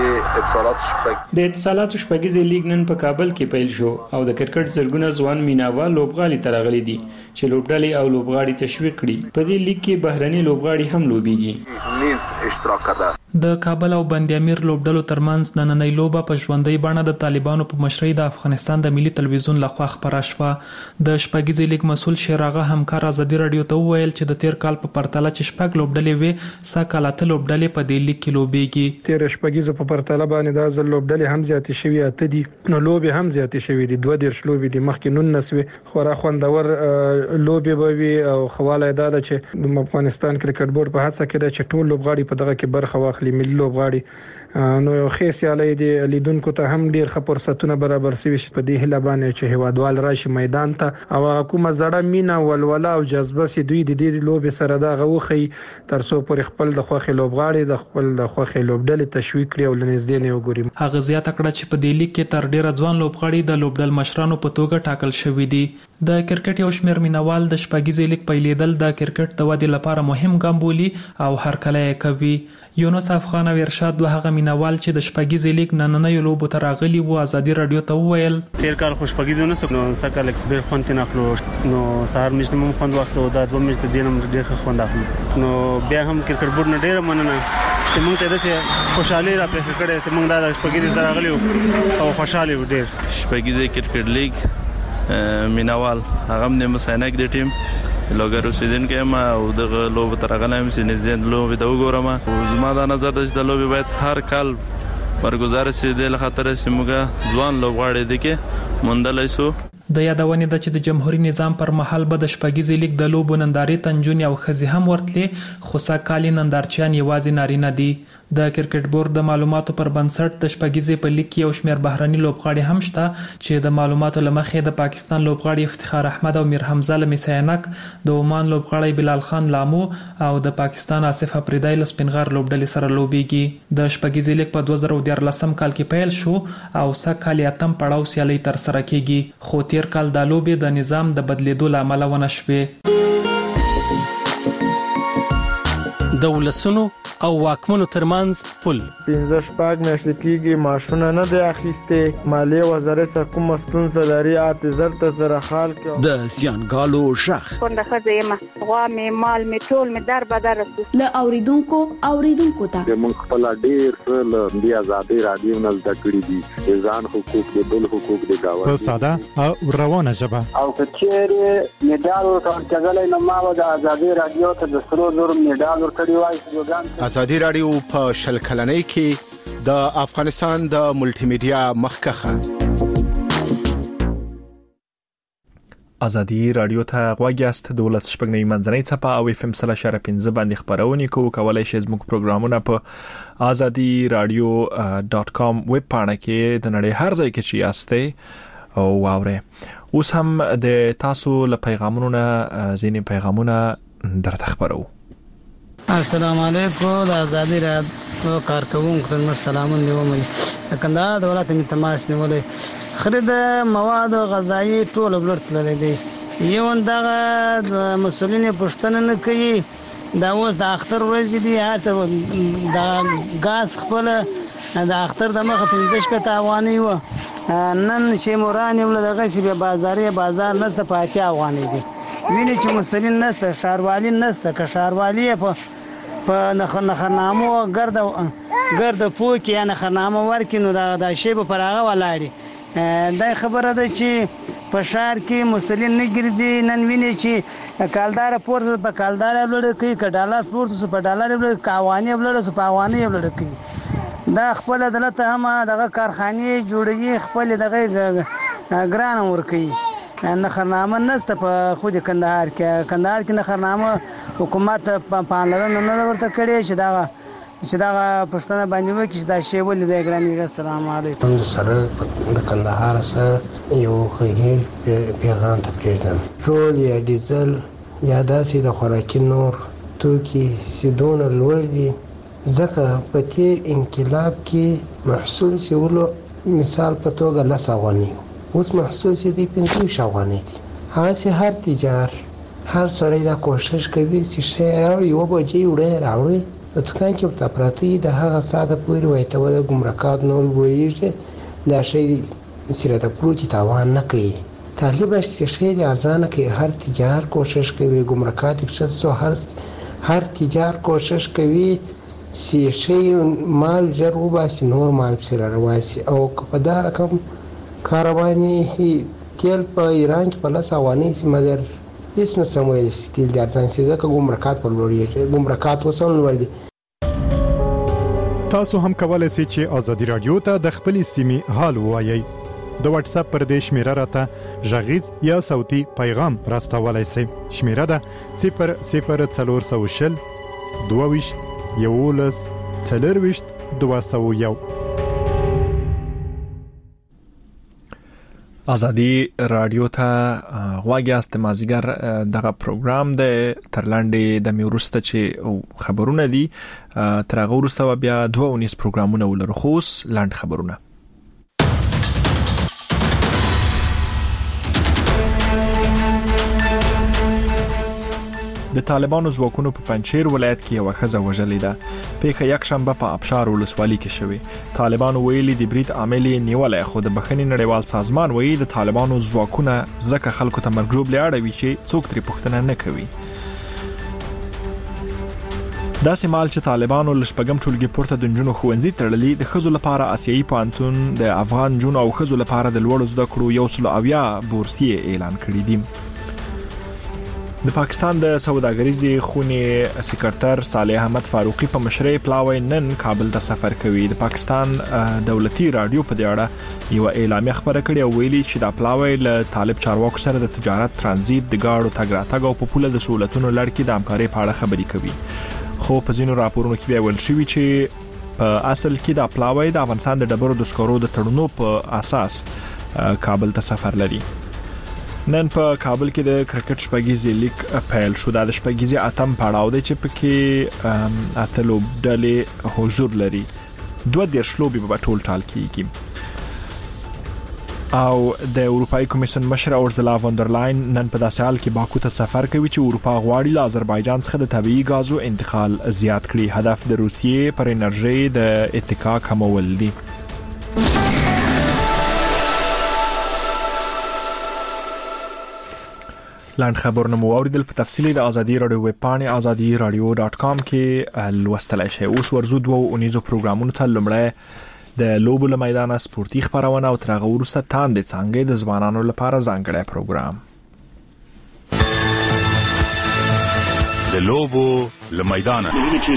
د اتصالاتو شپږیزې لیگ نن په کابل کې پیل شو او د کرکټ زرګونه ځوان میناوال لوبغالي ته راغلي دي چې لوبډلې او لوبغاړي تشویق کړي. په دې لیگ کې بهرني لوبغاړي هم لوبيږي. نیز اشتراک کړه. د کابل او بند امیر لوبډلو ترمنځ نننۍ لوبه په ژوندۍ بڼه د طالبانو په مشرۍ د افغانستان د ملي تلویزیون لخوا خبره شوه. د شپږیزې لیگ مسؤل شیراغه همکار ازادي رادیو ته وویل چې د تیر کال په پرتله چې شپږ لوبډلې وې، سږ کال اته لوبډلې په دې لیگ کې لوبېږي. تیر شپږیزو په پرتله باندې دا ځل لوبډلې هم زیاتې شوي، اته دي، نو لوبې هم زیاتې شوي دي، دوه دیرش لوبې دي، مخکې نولس وې. خورا خوندور لوبې به وي او خواله دا ده چې د افغانستان کرکټ بورډ په هڅه کې ده چې ټول لوبغاړي په دغه کې برخه واخلي. ملي لوبغاړي نو یو ښه سیالي دی لیدونکو ته هم ډیر ښه فرصتونه برابر شوي چې په دې هله باندې چې هوادوال راشي میدان ته او کومه زړه مینا ولوله او جذبه سي دوی د دې لوبې سره دا غوخي ترڅو پر خپل د خوخي لوبغاړي د خپل د خوخي لوبډلې تشویق کړي او لنځدې نه وګوري. هغه زیاته کړه چې په دې لیګ کې تر ډیره ځوان لوبغاړي د لوبډل مشرانو په توګه ټاکل شوي دي. د کرکټ یو شمېر مینوال د شپږیزې لیګ پیلېدل د کرکټ د ودې لپاره مهم ګام بولي او هر کله یې کوي. یونس افغان او ارشاد دوه هغه مینوال چې د شپږیزې لیګ نننۍ لوبو ته راغلي وو ازادي رادیو ته وویل تیر کال خوشپګیدو نه سکنو سکه ډېر خوند تنه خلو نو سهار مې هم خوند واخلو دا دوه مې ته دینم ډېر خوند اخلو نو بیا هم کرکټ بورډ نه ډېر مننه چې موږ ته د خوشحالي را پېښ کړې چې موږ د شپږیزې ته راغلي او خوشاله و ډېر. شپږیزې کرکټ لیګ مینوال هغه هم مساینک د ټیم لوګر اوسیدونکو ما او دغه لوب تر غلم سي نږدې لوب ته وګورم او زما د نظر د لوب باید هر کال برگزار شي د خاطر سیمګه ځوان لوبغاړي دي کې مندلای سو. د یادونې د چې د جمهوریت نظام پر مهال به د شپږیزې لیګ د لوبو نندارې تنجون او خزي هم ورتلې خو ساکالي نندارچیان یوازې نارینه دي. د کرکټ بورډ د معلوماتو پر بنسټ د شپږیزې په لیګ کې یو شمېر بهرني لوبغاړي هم شته چې د معلوماتو لمخې د پاکستان لوبغاړي افتخار احمد او میر حمزه لمیسینک، د عمان لوبغاړي بلال خان لامو او د پاکستان آصف افریدی لسپینغر لوبډلې سره لوبيږي. د شپږیزې لیګ په دوه زره دیارلسم کال کې پیل شو او سکه اتم پړاو سیالي تر سره کیږي خو تیر کال د لوبې د نظام د بدلیدو لامل ونه شوې. د ولسونو او واکمنو ترمنځ پل پنځه شپږ میاشتې کېږي معاشونه نه دی اخیستې. مالیې وزارت څخه کومه ستونزه لري اته زر ته زره خال کې د زیانګالو ژغ کونډه ښځه یم غوا مې مال مې ټول مې در بدر رسو له اوریدونکو اوریدونکو ته موږ خپل ډیر څه له دې آزادي رادیو نه زده کړي دي ځان حقوق د بل حقوق د گاوه په ساده او روانه ژبه او کچېره میډال ورکړل نو ما د آزادي رادیو ته د سرو زر میډال ورکړی وای. آزادي رادیو په شل کلنۍ کې د افغانستان د ملټي میډیا مخکخه آزادي رادیو ته غواګیاست د ولس شپږنۍ منځنۍ صفه او اف ام سلا شر پنځه باندې خبرونه کوو. کولای شئ زموږ پروګرامونه په آزادي رادیو ډاٹ کام ویب پاڼه کې د نړۍ هر ځای کې چې یاستئ او واورئ. اوس هم د تاسو له پیغامونو نه ځینې پیغامونه درته خبرو. السلام علیکم د آزادی رادیو کارکونکو ته سلامونه نیومه کندهار د ولایت می تماس نیولې خرید مواد غذایی ټول بلرتل دي یو دغه مسولین پښتنه نه کوي دا اوس د اختر ورځ دي هاته د غاز خپل د اختر د مخه پنځه شپه تاوانی و نن چې موران ول دغه سی به بازاري بازار نسته پاتې افغاني دي ویني چې مسولین نسته شاروالي نسته که شاروالي په په نخ نخنامو ګرد ګرد پوکي یا نخنامو ورکینو دا د شی په پراغه ولاړی دا خبره ده چې په شهر کې مسولین نه ګرځي. نن ویني چې کالدار پورته په کالدار لړ کوي ک ډالر پورته په ډالر لړ کاوانی لړ سو پاوانی لړ کوي دا خپل عدالت هم دغه کارخانه جوړي خپل دغه ګران ور کوي. نخرنامه نسته په خود کندهار کې کندهار کې نخرنامه حکومت په پانلرنه نه ورته کړی چې دا چې دا پښتنه باندې وکړي چې دا شی ولې د ګرانی. السلام علیکم. د سره د کندهار سره یو خیر پیغام ته پریږدم ټول یا ډیزل یا داسې د خوراکي نور توکي سیدون لوړ دي ځکه په تیر انقلاب کې محصول سیولو مثال په توګه لس افغاني اوس محصول سي دي پنځه شاوانه دي. هغه سي هر تجار هر سړی دا کوشش کوي چې شی راوړي یو بجې وړي راوړي په دکان کې په پراتی د هغه ساده پوري وای ته د ګمرکات نور وړي دا شی سره د پروتي تاوان نه کوي. طالب چې شی د ارزانه کې هر تجار کوشش کوي ګمرکات په څه هر هر تجار کوشش کوي سی شی مال جر وباسي نور مال سره رواسي او په دا رقم کاروانی تیل په ایران کې په لاس اوانی سي مګر هیڅ نه سموي تیل د ارزان سي ځکه ګمرکات په لوري ګمرکات وسول ور دي. تاسو هم کولای شئ چې آزادي رادیو ته د خپل سیمې حال وایي. د واتس اپ پر دې شمیره راته ژغیز یا صوتي پیغام راستولای شئ. شمیره ده صفر صفر څلور سو شل دوه ویشت یولس څلور ویشت دوه سوه یو. ازادي رادیو ته غواګیاست مازیګر دغه پروګرام د ترلاندې د میورسته چې خبرونه دي تر هغه وروسته بیا دوه ونیس پروګرامونه ولرو خوس لاند خبرونه. د طالبانو ځواکونو په پنځیر ولایت کې یو ښځه وژلې ده. پیښه یک شنبه په ابشار ولسوالۍ کې شوې. طالبانو ویلي د بریټ عاملي نیولای خو د بخښنې نړیوال سازمان ویلي د طالبانو ځواکونه ځکه خلکو ته مرګ جوړ لاړوي چې څوک ترې پوښتنه نه کوي. دا سیمال چې طالبانو لشپګم ټولګي پورته د جنونو خوندزي تړلې د خزو لپاره آسیایي پانتون د افغان جنونو او خزو لپاره د لوړو زده کړو یو سل اویا بورسیه اعلان کړی دي. د پاکستان د سوداګریزي خونې سکرټر صالح احمد فاروقي په مشرۍ پلاوی نن کابل ته سفر کوي. د پاکستان دولتي رادیو په دې اړه یو اعلامیه خبره کړې او ویلي چې دا پلاوی له طالب چارواکو سره د تجارت ترانزیت د گاډو تګ راتګ او په پوله د سہولتونو لړ کې د همکارۍ په اړه خبري کوي. خو په ځینو راپورونو کې بیا ویل شوی چې په اصل کې دا پلاوی د افغانستان د ډبرو د سکرو د تړونو په اساس کابل ته سفر لري. نن په کابل کې د کرکټ شپږیزې لیګ پیل شو. د شپږیزې اتم پړاو دی چې پکې اتلو ډلې حضور لري. دوه دیرش لوبې په ټول ټال کېږي او د اروپאי کمیسیون مشر اورزلا وندرلاین نن په داسې حال کې باکو ته سفر کوي چې اروپا غواړي له آذربایجان څخه د طبيعي غازو انتقال زیات کړي. هدف د روسیې پر انرژي د اتکا کمول دي. لاند خبرونه مو اوریدل په تفصیلی د ازادي رادیو ویب پاڼه ازادي رادیو ډاټ کام کې لوستلای شئ. اوس ورزو دوه اونیزو پروګرامونو ته لمړی د لوبو له میدانه سپورتي خبرونه او تر هغه وروسته تاند څنګه د ځوانانو لپاره ځانګړی پروګرام. د لوبو له میدانه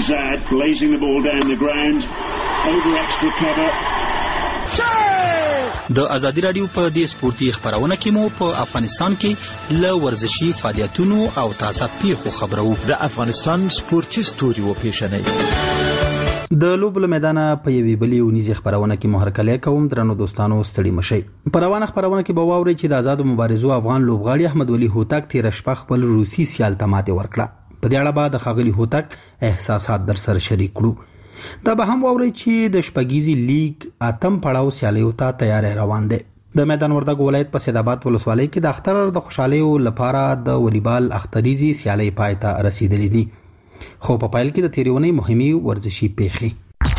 د ازادي رادیو په دې سپورتي خبرونه کې مو په افغانستان کې له ورزشي فعالیتونو او تازه پیښو خبرو. د افغانستان سپورتي ستوري و پیښنې د لوبو له میدانه په یوې بلې ونیزي خبرونه کې مهرکلی کوم. درنو دوستانو ستړي مشئ. په روانه خبرونه کې به واورئ چې د آزادو مبارزو افغان لوبغاړي احمد ولي هوتک تیر شپه خپل روسي سیال ته ماتې ورکړه. په دې اړه به د ښاغلي هوتک احساسات در سره شریک کړو. دا به هم واورئ چې د شپږیزي لیګ اتم پړاو سیالیو ته تیاری روان دی. د میدان وردګ ولایت په سیدآباد ولسوالۍ کې د اختر د خوشحالیو لپاره د والیبال اختریزي سیالۍ پای ته رسیدلې دي. خو په پایل کې د تیریونې مهمي ورزشي پیښې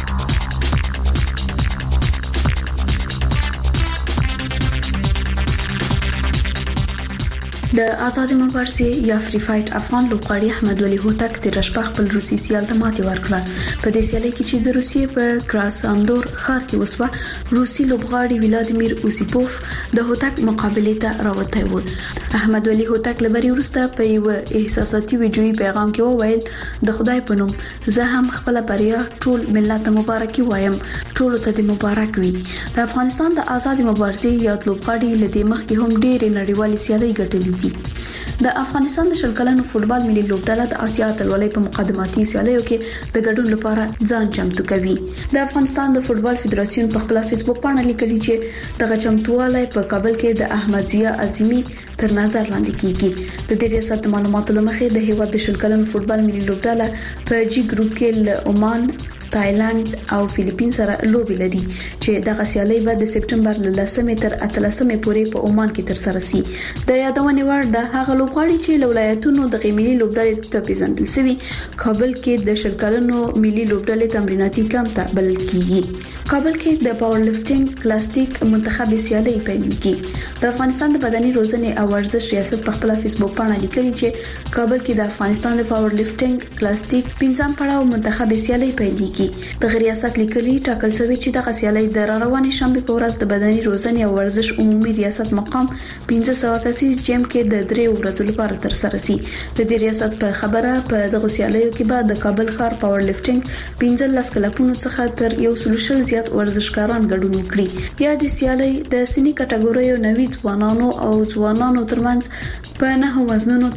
د آزاد مبارزې یا فری فایټ افغان لوبغاړي احمد ولي هوتک تیر شپه خپل روسي سیال ته ماتې ورکړه. په دې سیالۍ کې چې د روسیې په کراساندور ښار کې وسوه، روسي لوبغاړي ولادیمیر اوسیپوف د هوتک مقابله ته راوتی و. احمد ولي هوتک لبري ورسته په یو احساساتي ویډیوي پیغام کې وویل د خدای په نوم زه هم خپل بریا ټول ملت مبارکي وایم، ټول ته د مبارک وي. د افغانستان د آزاد مبارزې یا لوبغاړي لدې مخ کې هم ډېر نړیوالې سیالۍ ګټلې دي. د افغانستان د شل کلنو فوټبال ملي لوبډله د آسیا اتلولۍ په مقدماتي سیالیو کې د ګډون لپاره ځان چمتو کوي. د افغانستان د فوټبال فدراسیون په خپل فیسبوک باندې لیکلي چې دغه چمتووالی په کابل کې د احمد ضیا عظیمی تر نظر لاندې کیږي. د دې ریاست معلوماتو لمخې د هیواد د شل کلنو فوټبال ملي لوبډله په جی ګروپ کې له عمان، تایلند او فلیپین سره لوبي لري چې دغه سیالۍ به د سپټمبر له لسمې تر اتلسمې پورې په عمان کې تر سره شي. د یادونې وړ د هغه لوبغاړي چې له ولایتونو د ملي لوبډلې ته پیژندل شوی کابل کې د شل کلنو ملي لوبډلې تمریناتي کمپ ته بلل کیږي. کابل کې د پاور لفټینګ کلاسټیک منتخبي سیالۍ پیل کیږي. د افغانستان د بدني روزنې او ورزش ریاست په خپل فیسبوک باندې لیکلي چې کابل کې د افغانستان د پاور لفټینګ کلاسټیک پنځم پړاو منتخبي سیالۍ پیل کیږي. د ریاست لیکلي ټاکل شوی چې د سیالۍ د روانې شنبه په ورځ د بدني روزنې او ورزش عمومي ریاست مقام پنځه سوه کسیز جیم کې د درې ورځې لپاره تر سره شي. د دې ریاست په خبره په دغه سیالیو کې بعد د کابل ښار پاور لفټینګ پنځه لس کلبونو څخه تر یو سل شل زیات ورزشکاران ګډون وکړي. یا د سیالۍ د سنی کټګوریو نوي ځوانانو او ځوانانو ترمنځ په نه وزنونو کې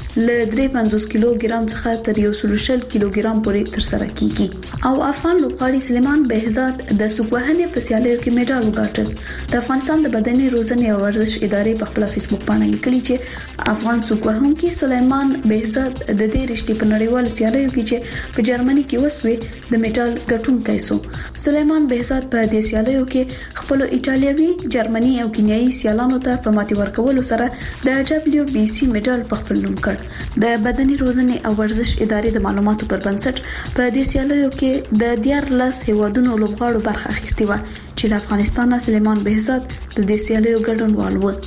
ل درې پنځوس کیلوګرام څخه تر یو سل شل کیلوګرام پورې تر سره کیږي او افغان لوبغاړي سلیمان بهزاد د سوقوهنې په سیالیو کې میډال وګاټل. د افغانستان د بدني روزنې او ورزش ادارې په خپل فیسبوک باندې لیکلي چې افغان سوقوهونکي سلیمان بهزاد د دې رشتې په نړیوالو سیالیو کې چې په جرمني کې وسوي د میډال ګټونکی سو. سلیمان بهزاد په دې سیالیو کې خپل ایتالوي، جرمني او کینیايي سیالانو ته په ماتي ورکولو سره د دبليو بي سي میډال په خپل نوم کړ. د بدني روزنې او ورزش ادارې د معلوماتو پر بنسټ په دې سیالیو کې د دیارلس هیوادونو لوبغاړو برخه اخیستې و چې د افغانستان سلیمان بهزاد د دې سیالیو ګډونوال و.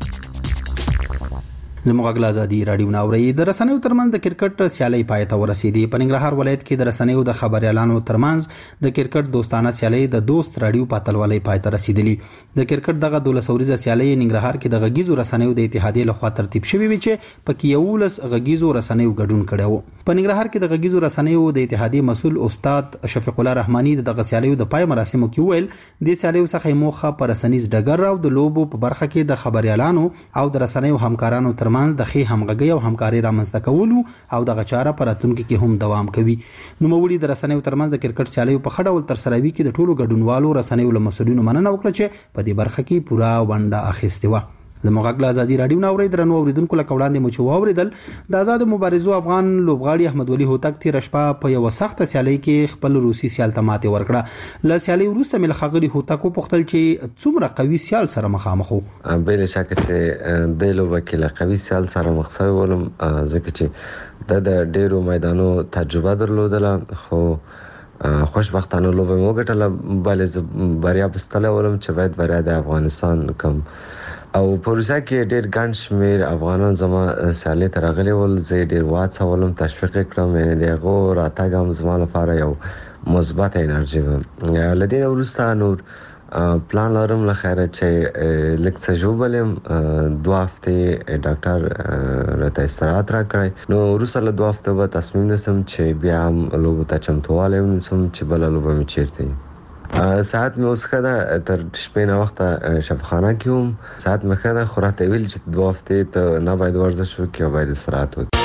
زموږ غږ ازادي رادیو ناوړي د رسنیو ترمنځ د کرکټ سیالي پای ته ورسېدي. په ننګرهار ولایت کې د رسنیو د خبريالانو ترمنځ د کرکټ دوستانه سیالي د دوست رادیو په اتلولۍ پای ته رسیدلې. د کرکټ دغه دولس ورځې سیالي ننګرهار کې د غږیزو رسنیو د اتحادیې لخوا ترتیب شوې وي چې پکې یولس غږیزو رسنیو ګډون کړو. په ننګرهار کې د غږیزو رسنیو د اتحادیې مسول استاد شفیق الله رحماني د دغه سیالیو د پای مراسمو کې ویل د سیالیو څخه موخه پر رسنیز ډګر او د لوبو په برخه کې د خبريالانو او د رسنیو همکارانو ترمنځ د خې همغږي او همکاري رامنځته کولو او دغه چاره پر راتلونکي کې هم دوام کوي. نو مولي د رسنیو ترمنځ د کرکټ سیالیو په خډه ول تر سره وی کې د ټولو ګډونوالو رسنیو له مسؤلینو مننه وکړه چې په دې برخه کې پورا ونډه اخیستې و. زموږ غږ ازادي رادیو ناوړي درنو اوریدونکو لکه وړاندې مو چې واوریدل د آزاد مبارزو افغان لوبغاړي احمد ولي هوتک تیر شپه په یو سخت سیالي کې خپل روسي سیال ته ماتې ورکړه. ل سیالي وروسته مل خغري هوتک په خپل چې څومره قوي سیال سره مخامخ وو. بل شک چې د لوب کې قوي سیال سره مخ شوی ولم ځکه چې د ډیرو میدانو تجربه درلودله خو خوشبختانه لوب مو ګټله بلې بریا بستله ولم چې باید بریا د افغانستان کم او پروسه کې ډېر ګڼ شمېر افغانان زما سیالي ته راغلي ول. زه ډېر وهڅولم، تشویق کړم، یعنې د هغو راتګ هم زما لپاره یو مثبت انرژي وه. له دې وروسته نور پلان لرم له خیره چې لږ څه ژوبل یم. دوه هفتې ډاکټر راته استراحت راکړی. نو وروسته له دوه هفتو به تصمیم نیسم چې بیا هم لوبو ته چمتووالی ونیسم چې بله لوبه مې چیرته وي. ساعت مې اوس ښه ده، تر شپې نه وخته شفاخانه کې وم. ساعت مې ښه ده خو راته ویل چې دوه هفتې ته نه باید ورزش وکړي او باید استراحت وکړي.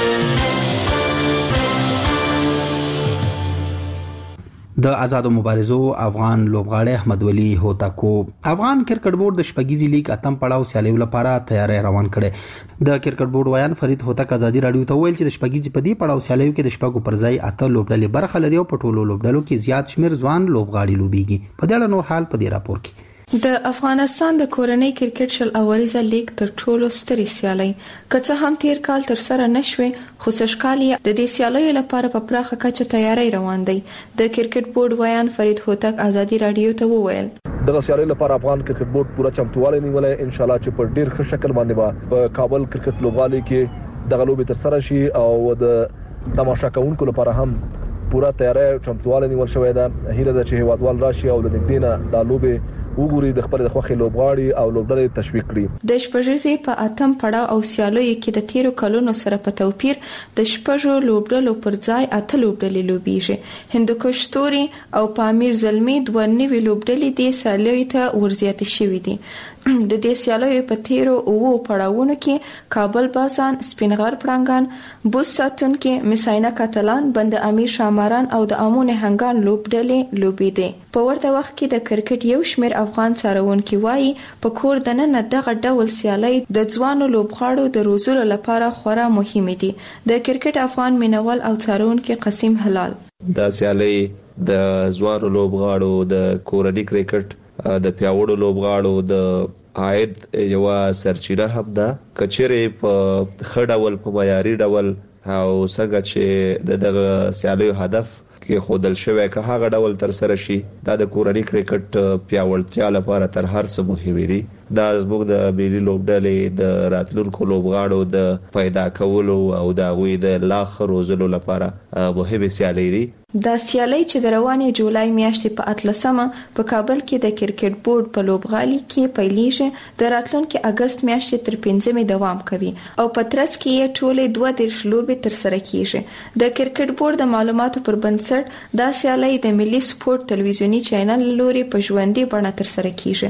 د آزاد مبارزو افغان لوبغاړي احمد ولي هوتکو افغان کرکټ بورډ د شپږیزي لیګ اتم پړاو سیالیو لپاره تیاری روان کړي. د کرکټ بورډ ویان فرید هوتک ازادي رادیو ته ویل چې د شپږیزي په دې پړاو سیالیو کې د شپږو پر ځای اته لوبډلې برخه لري او په ټولو لوبډلو کې زیات شمیر ځوان لوبغاړي لوبيږي. په دې اړه نور حال په دې راپور کې. د افغانستان د کورنۍ کرکټ شل اوریزه لیګ تر ټولو ستري سیالي کڅه هم تیر کال تر سره نشوي خو سشکالي د دې سیالیو لپاره په پراخه کچه تیاری روان دی. د کرکټ بورډ ویان فرید هوتک ازادي رادیو ته وویل دغه سیالي لپاره افغان کرکټ بورډ پوره چمتووالی نیولې. ان شاء الله چې په ډیر ښه شکل باندې به په کابل کرکټ لوبغالي کې دغه لوبې تر سره شي او د تماشا کوونکو لپاره هم پوره تیاری چمتووالی نیول شوی ده. هیله ده چې هیوادوال راشي او د نږدې نه دا لوبې وګوري، د خپل د خوخي لوبغاړي او لوبډلې تشویق کړي. د شپږیزي په اتم پړاو او سیالیو کې د تیرو کلونو سره په توپیر د شپږو لوبډلو پر ځای اته لوبډلې لوبيږي. هندوکش ستوري او پامیر زلمی دوه نوي لوبډلې د سیالیو ته ورزياتې شوې دي. د دې سیالیو په تیرو او پړاوونو کې کابل بازان، سپینغر پړنګان، بوس ساتونکي، مساینه کاتلان، بند امیر شاماران او د امون هنګان لوبډلې لوبېدې. په ورته وخت کې د کرکټ یو شمېر افغان څارونکي وایي په کور دننه دغه ډول سیالي د ځوانو لوبغاړو د روزلو لپاره خورا مهمه دي. د کرکټ افغان مینوال او څارونکي قسیم هلال دا سیالي د ځوانو لوبغاړو د کورنۍ کرکټ د پیاوړو لوبغاړو د عاید یو سرچینه هم ده. کچېرې په خډاول په معیاري ډول او څنګه چې دغه سیالیو هدف کې خودل شوی که هغه ډول تر سره شي دا د کورنۍ کرکټ پیاوړتیا لپاره تر هر څه مهم دي. دا زموږ د ملي لوبډلې د راتلونکو لوبغاړو د پیدا کولو او د غوي د لاخ روزلو لپاره مهمه سیالي دي. دا سیالي چې د روانې جولای میاشتې په اتلسمه په کابل کې د کرکټ بورډ په لوبغالي کې پیلېږي. د راتلونکي اگست میاشتې تر پنځمې دوام کوي او په ترڅ کې یې ټولې دوه دیرش لوبې تر سره کیږي. د کرکټ بورډ د معلوماتو پر بنسټ دا سیالي د ملي سپورت تلویزیونی چینل لوري په ژوندۍ بڼه تر سره کیږي.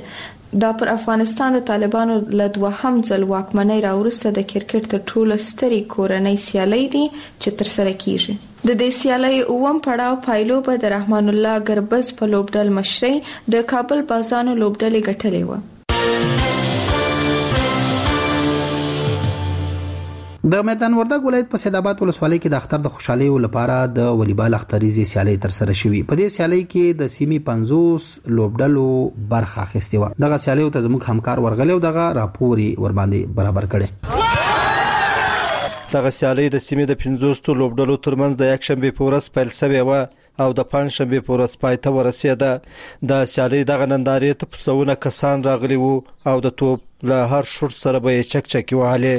دا پر افغانستان د طالبانو له دوهم ځل واکمنۍ راوروسته د کرکټ تر ټولو سترې کورنۍ سیالۍ دي چې ترسره کیږي. د دې سیالۍ اووم پړاو پایلو به د رحمان الله ګربز په لوبډل مشرۍ د کابل بازانو لوبډلې ګټلې و. د میدان وردګ ولایت په سیدآباد ولسوالۍ کې د اختر د خوشحالۍ لپاره د والیبال اختریزي سیالۍ ترسره شوې. په دې سیالۍ کې د سیمې پنځوس لوبډلو برخه اخیستې و. دغه سیالۍ ته زموږ همکار ورغلی او دغه راپور ور باندې برابر کړي. دغه سیالۍ د سیمې د پنځوس لوبډلو ترمنځ د یک شنبه په ورځ پیل شوې و او د پنځ شنبه په ورځ پای ته ورسېده. د سیالۍ دغه نندارې ته پسونه کسان راغلي وو او د توپ له هر شوټ سره به چک چکی وهلې.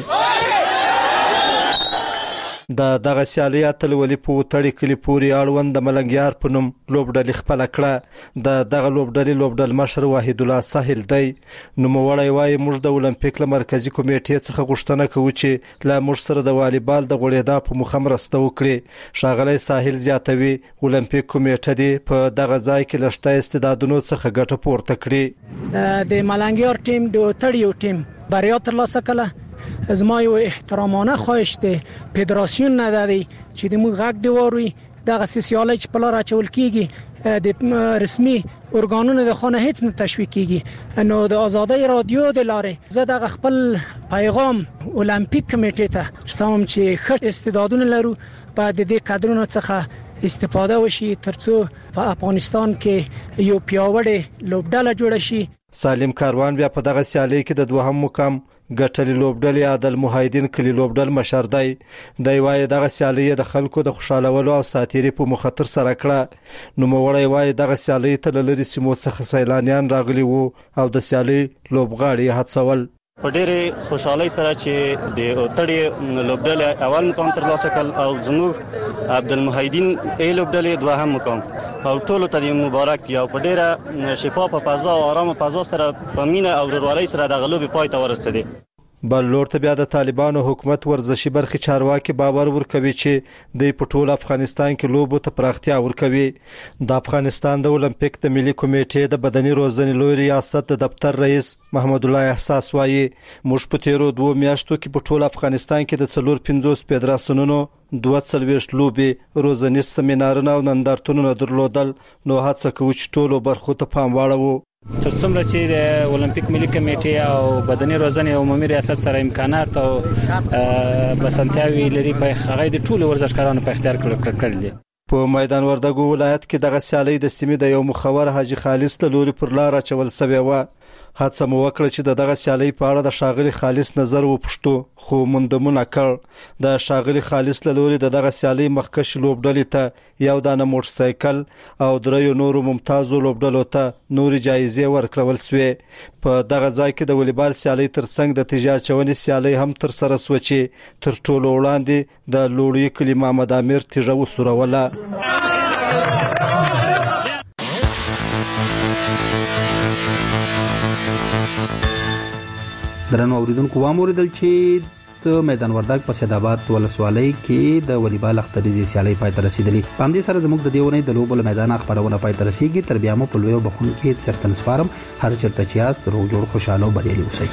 د دغه سیالۍ اتل ولی په تړي کلی پوری اړوند د ملنګیار په نوم لوبډلې خپل کړه. د دغه لوبډلې لوبډل مشر وحید الله ساحل دی. نو موړی وای موږ د اولمپیک له مرکزی کمیټې څخه غوښتنه کوو چې لا موږ سره د والیبال د غوړېدا په مخه مرسته وکړي. ښاغلی ساحل زیاتوي اولمپیک کمیټه دی په دغه ځای کې لښته استعدادونو څخه ګټه پورته کړي. د ملنګیار ټیم د تړیو ټیم بریا ترلاسه کړه. زما یو احترامانه خواهش دی فدراسیون نه دی چې د موږ غږ دی وروي دغه سیالۍ چې په لار اچول کیږي د رسمي ارګانونو د خانه هیڅ نه تشویق کیږي. نو د آزادۍ رادیو د لارې زه د خپل پیغام اولمپیک کمیټې ته رسوم چې ښه استعدادونه لرو بعد د دې کادرونو څخه استفاده وشي ترڅو په افغانستان کې یو پیاوړی لوبډله جوړ شي. سالم کاروان بیا په دغه سیالۍ کې د دوهم مقام ګټلې لوبډلې عادل موحدین کلی لوبډل مشر دی. دی وايي دغه سیالۍ د خلکو د خوشالولو او ساتيري په مخاطر سره کړه. نو موړی وايي دغه سیالۍ ته لری سیمو څخه سیلانیان راغلي وو او د سیالۍ لوبغاړي هڅول. په ډېرې خوشحالۍ سره چې د اوتړې لوبډلې اول مقام ترلاسه کړ او زموږ عبدالمحیدین ای لوبډلې دوهم مقام او ټولو ته مبارک یا په ډېره شفافه فضا او آرامه فضا سره په مینه او ورورولۍ سره د غلوب پای ته ورسېده. بل لور ته بیا د طالبانو حکومت ورزشي برخي چارواکي باور ورکوي چې د ټول افغانستان کې لوبو ته پراختیا ورکوي. د افغانستان د اولمپیک د ملي کمیټې د بدني روزنې لوی ریاست د دفتر رئیس محمد الله احساس وايي موږ په تیرو دوه میاشتو کې په ټول افغانستان کې د څلور پنځوس فدراسیونونو دوه څلوېښت لوبې روزنیز سیمینارونه او نندارتونونه درلودل. نو هڅه کوو چې ټولو برخو ته پام واړوو. تر څومره چې د اولمپیک ملي کمیټې او بدني روزنې عمومي ریاست سره امکانات او بسنتیاوي لري په هغه د ټولو ورزشکارانو په اختیار کې کړل دي. په میدان وردګ ولایت کې دغه سیالۍ د سیمې د یو مخور حاجی خالص له لوري پر لار اچول سوی و. هڅه مو وکړه چې دغه سیالۍ په اړه د شاغلي خالص نظر وپوښتو خو مندمونه کړ. د شاغلي خالص له لوري دغه سیالۍ مخکښ لوبډلې ته یو دانه موټر سایکل او دریو نورو ممتازو لوبډلو ته نوري جایزې ورکړل سوې. په دغه ځای کې د والیبال سیالۍ ترڅنګ د تیجا چونې سیالۍ هم تر سره سوچي تر ټولو وړاندې د لوړی کلی محمد امیر تیجا وسوروله. درنو اوریدونکو واموریدل چې د میدان وردګ په سیدآباد ولسوالۍ کې د والیبال اختریزي سیالۍ پای ته رسیدلې. په همدې سره زموږ د دیونې د لوبو له میدان خبرونه پای ته رسیدي. تر بیا مو په لوی بخون کې څښتن سپارم. هر چیرته چې یاست روغ جوړ خوشاله او بریالي اوسئ.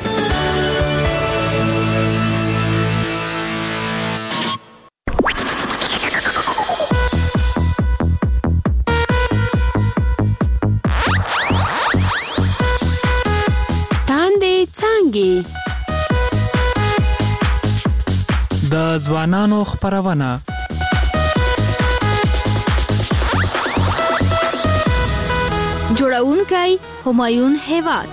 د ځوانانو خبرونه جوړونکي همایون هیواد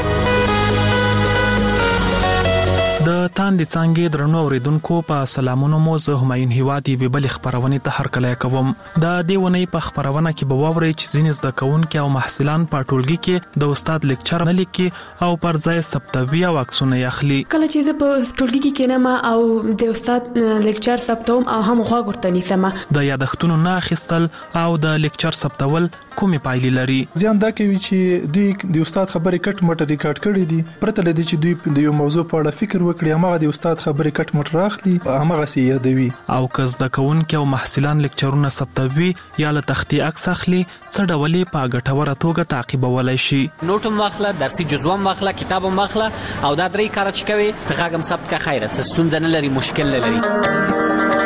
د تاندې څنګه درنو اوریدونکو په سلامونو مو زه همایون هیوادي به بل خبرونه ته هر کله کوم. د دیونې په خبرونه کې به ووري چې ځینې زده کوونکي او محصلان په ټولګي کې د استاد لیکچر نه لیکي او پر ځای ثبتوي او عکسونه اخلي. کله چې زه په ټولګي کې کېنم او د استاد لیکچر ثبتوم او هم غوږ ورته نیسم د یادښتونو نه اخیستل او د لیکچر ثبتول کومې پایلې لري؟ ځان دا کوي چې دوی د استاد خبرې کټ مټ ریکارډ کړي دي پرته لدی چې دوی د یو موضوع په اړه فکر وکړي وکړي هغه د استاد خبرې کټ مټ راخلي هغه سي یادوي. او کز د کوونکو او محصلان لیکچرونه ثبتوي یا له تختی عکس اخلي څه ډولې په ګټوره توګه تعقیبولای شي. نوټم واخله، درسي جزوم واخله، کتابم واخله او دا درې کار چې کوي ته غاګم ثبت کا خیرت ستونزه نه لري، مشکل نه لري.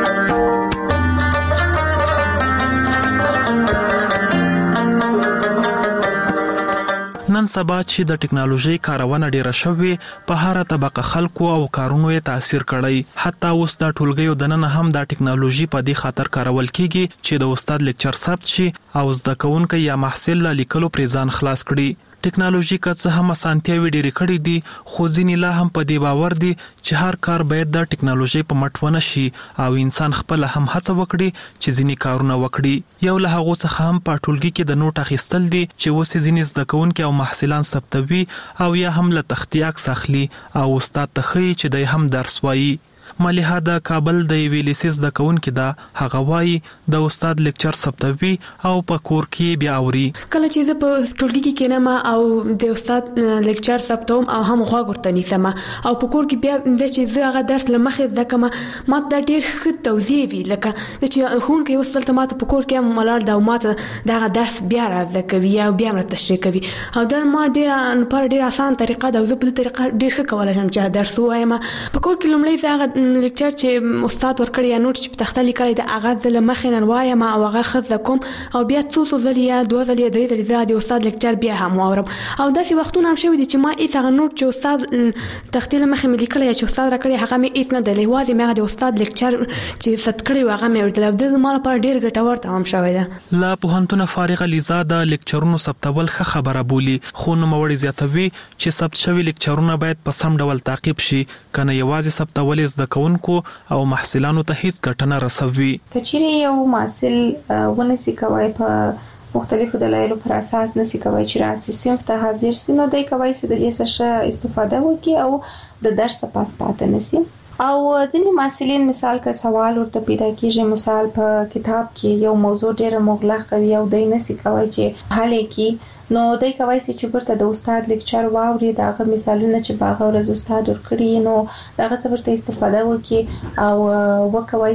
نن سبا چې د ټکنالوژي کارونه ډیره شوې په هر طبقه خلکو او کارونو یې تاثیر کړی. حتی اوس د ټولګیو د نن هم د ټکنالوژي په دې خاطر کارول کیږي چې د استاد لیکچر ثبت شي او زده کوونکي یا محصل له لیکلو پرې ځان خلاص کړي. ټکنالوژي که څه هم اسانتیاوي ډېرې کړې دي خو ځینې لا هم په دې باور دي چې هر کار باید د ټکنالوژي په مټ ونه شي او انسان خپل هم هڅه وکړي چې ځینې کارونه وکړي. یو له هغو څخه هم په ټولګي کې د نوٹ اخیستل دي چې اوس ځینې زده کوونکي او محصلان ثبتوي او یا هم له تختې عکس اخلي او استاد ته ښیي چې دی هم درس وایي. مليحه د کابل د یوې لیسې زده کوونکې ده، هغه وایي د استاد لیکچر ثبتوي او په کور کې بیا اوري. کله چې زه په ټولګي کې کېنم او د استاد لیکچر ثبتوم او هم غوږ ورته نیسم او په کور کې بیا د چې زه هغه درس له مخې زده کوم ما ته ډېر ښه توضیح وي، لکه د چې ښوونکی اوس دلته ماته په کور کې هم ولاړ ده او ماته دغه درس بیا را زده کوي یا بیا را تشریح کوي او دا ما ډېره لپاره ډېره اسان طریقه ده او زه په دې طریقه ډېر ښه کولی شم چې درس ووایم. په کور کې لومړی زه هغه لیکچر چې استاد ورکړی یا نوٹ چې په تخته لیکلی د هغه زه له مخې نن وایم او هغه ښه زده کوم او بیا څو څو ځلې یا دوه ځلې یا درې ځلې زه د استاد لیکچر بیا هم واورم. او داسې وختونه هم شوي دي چې ما هېڅ هغه نوٹ چې استاد تختې له مخې مې لیکلی یا چې استاد راکړی هغه مې هېڅ نه دی، یوازې مې هغه د استاد لیکچر چې ثبت کړی و هغه مې اورېدلی او دا زما لپاره ډېر ګټور تمام شوی ده. له پوهنتونه فارغه لیزا د لیکچرونو ثبتول ښه خبره بولي، خو نوموړی زیاتوي چې ثبت شوي لیکچرونه باید په سم ډول تعقیب شي، کنه یوازې ثبتول زده کوونکو او محصلانو ته هیڅ ګټه نه رسوي. کچېرې یو محصل ونسي کوي په مختلفو دلایلو پر اساس نسي کوي چې راسي صنف ته حاضر سي، نو دای کوي چې د دې څخه استفاده وکړي او د درس پاس پاتې نسي. او ځینې محصلین مثال که سوال ورته پیدا کیږي، مثال په کتاب کې یو موضوع ډېر مغلق کوي او دای نسي کوي چې حل یې نو دای کوي چې برته د استاد لیکچر واوري داغه مثالونه چې باغ ورځ استاد ورکړي نو داغه صبرته استفاده وکړي او وکوي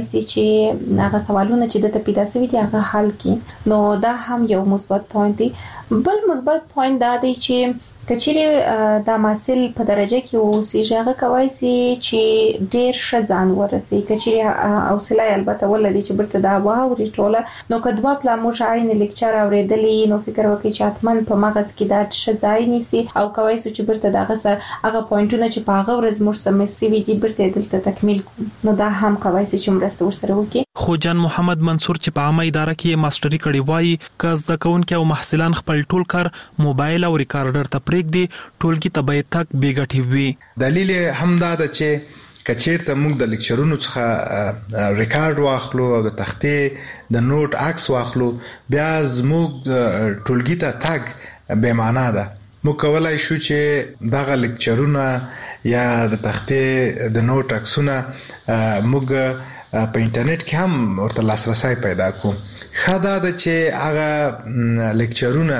چې هغه سوالونه چې د ته پیدا شوي دي هغه حل کړي. نو دا هم یو مثبت پوینټ دی. بل مثبت پوینټ دا دی چې کچېرې د محصل په درجه کې اوسي هغه کوي چې ډېر ښه ځان ورسي، کچېرې حوصله البته ولري چې برته دا واوري ټوله نو کدوا پلا مو شاین لیکچر اوریدلې نو فکر وکړي چې اتمن په مغز کې دا ښه ځای نیسي او کوي چې برته دغه هغه پوینټونه چې په هغه ورځ مور سم سی وی جی برته دلته تکمیل نو دا هم کوي چې مرسته ورسره وکړي. خو جان محمد منصور چې په عامه اداره کې ماستری کړی وایي که زده کوونکي او محصلان خپل ټول کار موبایل او ریکارډر ته پرېږدي ټولګي ته باید تک بې ګټې وي. دلیل هم دا ده چې کچېرته موږ د لیکچرونو څخه ریکارډ واخلو او د تختې د نوٹ عکس واخلو بیا زموږ ټولګي ته تک بې معنا ده. موږ کولای شو چې دغه لیکچرونه یا د تختې د نوٹ عکسونه موږ په انټرنیټ کې هم ورته لاسرسي پیدا کوو. ښه دا ده چې هغه لیکچرونه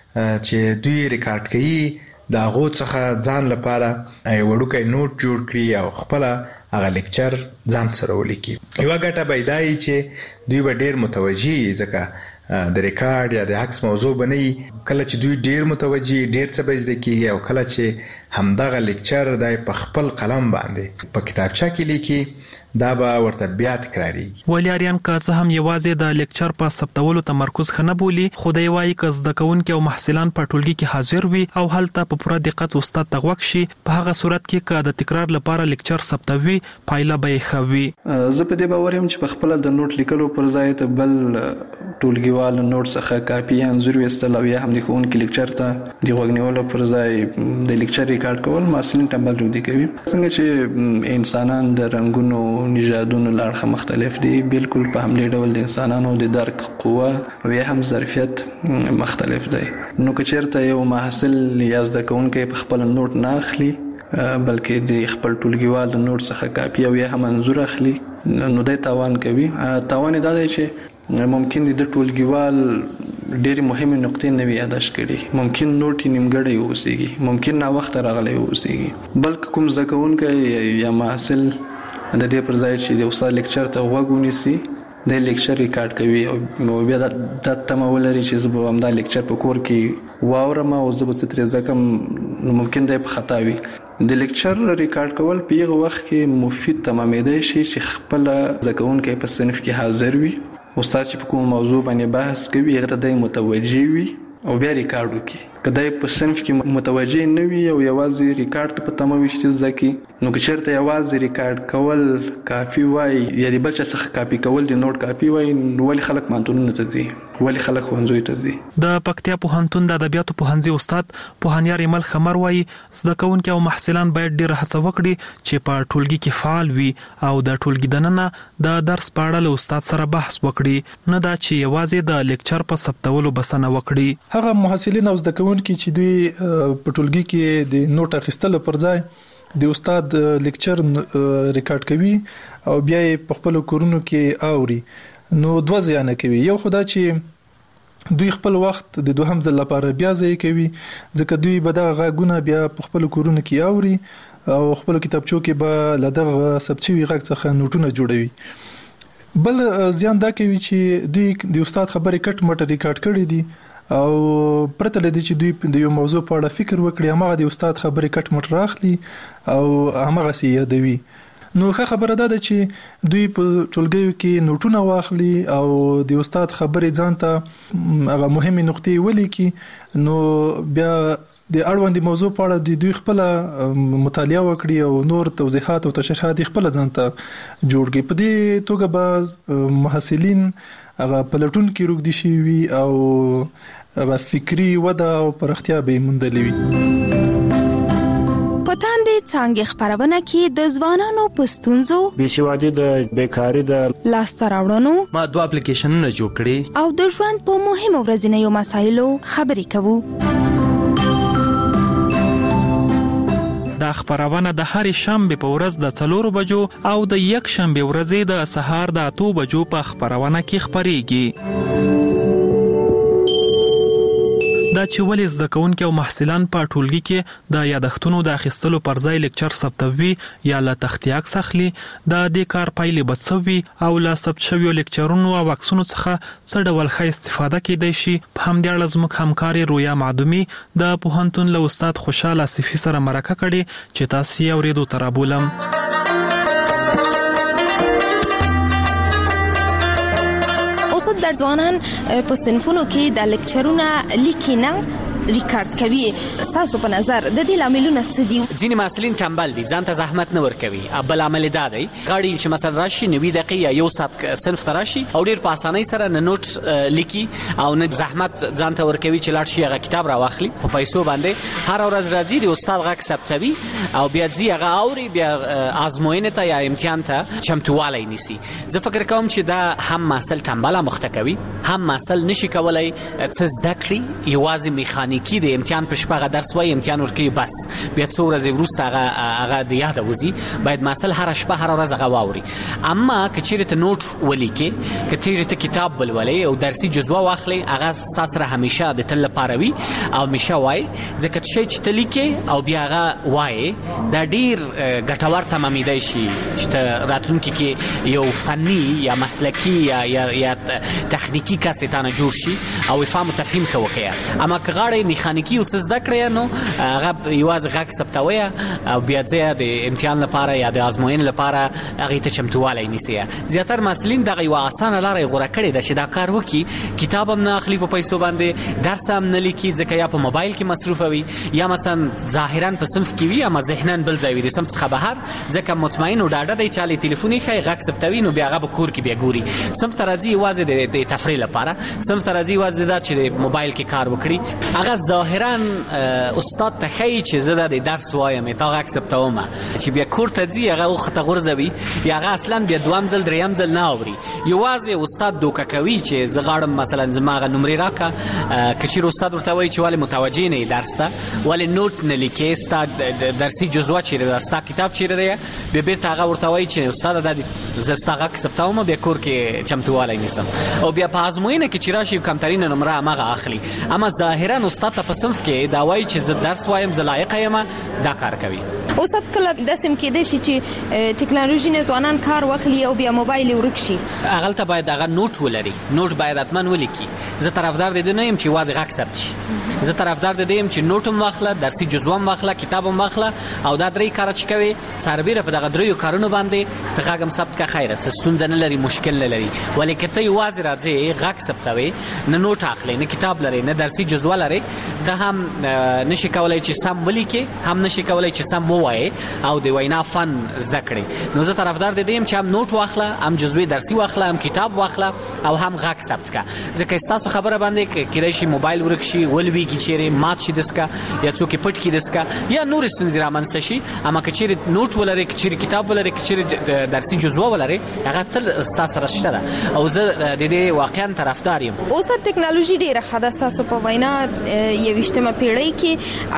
چې دوی ریکارډ کوي د هغو څخه ځان لپاره یو وړوکی نوٹ جوړ کړي او خپله هغه لیکچر ځان سره ولیکي. یوه ګټه به دا وي چې دوی به ډېر متوجه وي ځکه د ریکارډ یا د عکس موضوع به نه وي. کله چې دوی ډېر متوجه ډېر څه به زده کېږي او کله چې همدغه لیکچر دی په خپل قلم باندې په کتابچه کې لیکي دا به ورته بیا تکراریږي. ولیاریان که څه هم یوازې د لیکچر په ثبتولو تمرکز ښه نه بولي، خو دی وایي که زده کوونکي او محصلان په ټولګي کې حاضر وي او هلته په پوره دقت استاد ته غوږ شي په هغه صورت کې که د تکرار لپاره لیکچر ثبتوي پایله به یې ښه وي. زه په دې باور یم چې په خپله د نوٹ لیکلو پر ځای ته بل ټولګیوال نوٹ څخه کاپي یا انځور ویستل او یا هم د ښوونکي لیکچر ته د غوږ نیولو پر ځای د لیکچر ریکارډ کول محصلین ټمبل رودي کوي. څنګه چې انسانان د رنګونو نژادونو له اړخه مختلف دي، بالکل په همدې ډول د انسانانو د درک قوه او یا هم ظرفیت مختلف دی. نو که چېرته یو محصل یا زده کوونکی په خپل نوٹ نه اخلي بلکې د خپل ټولګیوال د نوٹ څخه کاپي او یا هم انځور اخلي نو دی تاوان کوي. تاوان دا دی چې ممکن د ټولګیوال ډېری مهمه نقطې نه وي یاداښت کړي. ممکن نوټ نیمګړی اوسېږي، ممکن نا وخت راغلی اوسېږي، بلکې کوم زده کوونکی یا محصل د دې پر ځای چې د استاد لیکچر ته غوږ ونیسي د لیکچر ریکارډ کوي او بیا د تمه ولري چې زه به همدا لیکچر په کور کې واورم او زه به څه ترې زده کړم، ممکن دی په خطا وي. د لیکچر ریکارډ کول په هغه وخت کې مفید تمامېدای شي چې خپله زده کوونکی په صنف کې حاضر وي، استاد چې په کوم موضوع باندې بحث کوي هغه ته دی متوجه وي او بیا ریکارډ وکړي. که دی په صنف کې متوجه نه وي او یوازې ریکارډ ته په تمه وي چې زده کړي، نو که چېرته یوازې ریکارډ کول کافي وای یا د بل چا څخه کاپي کول د نوټ کاپي وای، نو ولې خلک پوهنتونونو ته ځي، ولې خلک ښوونځیو ته ځي؟ د پکتیا پوهنتون د ادبیاتو پوهنځي استاد پوهنیار ایمل خمر وایي زده کوونکي او محصلان باید ډېره هڅه وکړي چې په ټولګي کې فعال وي او د ټولګي دننه د درس په اړه له استاد سره بحث وکړي، نه دا چې یوازې د لیکچر په ثبتولو بسنه وکړي. هغه محصلین او زده کوونکي چې دوی په ټولګي کې د نوټ اخیستلو پر ځای د استاد لیکچر ریکارډ کوي او بیا یې په خپل کورونو کې اوري، نو دوه زیانه کوي. یو خدا چې دوی خپل وخت د دوهم ځل لپاره بیا ځای کوي، ځکه دوی به دغه غږونه بیا په خپل کورونو کې اوري او خپل کتابچو کې به له دغه ثبت شوي غږ څخه نوټونه جوړوي. بل زیان دا کوي چې دوی د استاد خبرې کټ مټ ریکارډ کړي دي او پرته لدی چې دوی د یو موضوع په اړه فکر وکړي، هغه د استاد خبرې کټ مټ راخلي او هغه سي یادوي. نو ښه خبره ده چې دوی په ټولګیو کې نوټونه واخلي او د استاد خبرې ځان ته هغه مهمه نقطې ولیکي، نو بیا د اړوند موضوع په اړه د دوی خپل مطالعه وکړي او نور توضیحات او تشریحات خپل ځان ته جوړ کړي. په دې توګه به محصلین هغه پلټون کې روږدي شي وي او هغه فکری وده او پرختیا به موندلې وي. پتان دې څنګه خبرونه کې د ځوانانو پستونزو بېسوادي د بیکاری د لاسته راوړنو ما دوه اپلیکیشنونه جوړ کړي او د ژوند په مهمو ورځنیو مسایلو خبرې کوو. دا خبرونه د هر شنبه په ورځ د څلورو بجو او د یک شنبه ورځې د سهار د اتو بجو په خبرونه کې خبريږي. دا چې ولې زده کوونکي او محصلان په ټولګي کې د یادښتونو د اخیستلو پر ځای لیکچر ثبتوي یا له تختې عکس اخلي، د دې کار پایلې به څه وي او له ثبت شویو لیکچرونو او عکسونو څخه څه ډول ښه استفاده کیدای شي. په همدې اړه زموږ همکاري رویا معدومي د پوهنتون له استاد خوشحال آصفي سره مرکه کړې چې تاسو یې اورېدو ته رابولم. استاد در ځوانان په صنفونو کې د لیکچرونه لیکي نه ریکارډ کوي، تاسو په نظر د دې لاملونه څه دي؟ ځینې محصلین ټمبل دي، ځان ته زحمت نه ورکوي. بل عمل دا دی غواړي چې مثلا راشي نوي دقیقې یا یو ساعت صنف ته راشي او ډېر په اسانۍ سره نه نوټ لیکي او نه زحمت ځان ته ورکوي چې لاړ شي هغه کتاب راواخلي په پیسو باندې. هر ورځ راځي د استاد غږ ثبتوي او بیا ځي هغه اوري، بیا ازموینې ته یا امتحان ته چمتوالی نیسي. زه فکر کوم چې دا هم محصل ټمبله مخته کوي، هم محصل نشي کولای څه زده کړي، یوازې میخانیک کی د امتحان په شپه درس وای امتحان ورکوي بس بیا څو ورځې وروسته هغه هغه د یاد وځي. باید مسل هر شپه هر ورځ هغه واوري. اما که چیرې ته نوټ ولیکي، که چیرې ته کتاب ولولي او درسي جزوه واخلي، هغه ستاسو سره همیشه د تل لپاره وي او همیشه وای ځکه چې ته لیکي او بیا هغه وای دا ډیر ګټور تمامېدای شي چې ته راتلونکي کې یو فني یا مسلکي یا یا, یا تخنیکی کس ته نه جوړ شي او فهم او تفهیم خو وکړي. اما که غاړې میخانیکی او څه زده کړی نو هغه یوازې غږ ثبتوي او بیا ځای د امتحان لپاره یا د ازموینې لپاره هغه ته چمتوالی نیسي. زیاتره محصلین دغه یو اسانه لاره غوره کړې ده چې دا کار وکړي، کتاب هم نه اخلي په پیسو باندې، درس هم نه لیکي ځکه یا په موبایل کې مصروف وي یا مثلا ظاهرا په صنف کې وي اما ذهناً بل ځای وي د صنف څخه بهر، ځکه مطمئن او ډاډه دی چې له ټلیفون یې ښه غږ ثبتوي نو بیا هغه په کور کې بیا ګوري. صنف ته راځي یوازې د تفریح لپاره، صنف ته راځي یوازې دا چې د موبایل کې کار وکړي. هغه یا ظاهرا استاد ته خی چې زه د درس وایم تا اکسپټوم چې بیا کور ته ځي هغه وخت غورځوي یا هغه اصلا بیا دوام ځل دریم ځل نه اوري یوازې استاد دوکه کوي چې زه غواړم مثلا زماغه نمرې راکا کچیر استاد ورته وایي چې ولې متوجه نه درس ته ولې نوٹ نه لیکي استاد درسي جزوه چیرې ده استاد کتاب چیرې دی به بیرته هغه ورته وایي چې استاد د زستاغه اکسپټوم بیا کور کې چمتوالی نیسم او بیا په ازموینه کې چې راشي کمترین نمره هغه اخلي اما ظاهرا استاد ته په صنف کې دا وایي چې زه درس وایم زه لایق یم دا کار کوي استاد کله داسم کې دی چې ټیکنالوژي نه ځوانان کار واخلي او بیا موبایل ورک شي هغه ته باید هغه نوٹ ولري نوٹ باید اتمن ولیکي زه طرفدار دي نه يم چې واځي غاک ثبت شي زه طرفدار دي یم چې نوټم واخله درسي جزوم واخله کتابم واخله او دا درې کار چې کوي سربېره په دغه درې کارونو باندې ته غاګم ثبت کا خیرت ستونزه نه لري مشکل نه لري ولې کته واځي راځي غاک ثبتوي نه نوٹ اخلي نه کتاب لري نه درسي جزوه لري ته هم نشي کولای چې سم ولیکي هم نشي کولای چې سم ووایي او د وینا فن زده کړي نو زه طرفدار دي یم چې هم نوٹ واخله هم جزوی درسي واخله هم کتاب واخله او هم غاک ثبت کا ځکه تاسو خبره باندې کېدای شي موبایل ورک شي ولوي کی چیرې مات شي دسکا یا څوک پټ کی دسکا یا نور ستونزې رامنځته شي اما کچېرې نوٹ ولري کچېرې کتاب ولري کچېرې درسي جزوه ولري هغه تل تاسو سره شته او زه د دې واقعا طرفدار یم اوس د ټیکنالوژي ډیره خاصه تاسو په وینا یوشتمه پیړۍ کې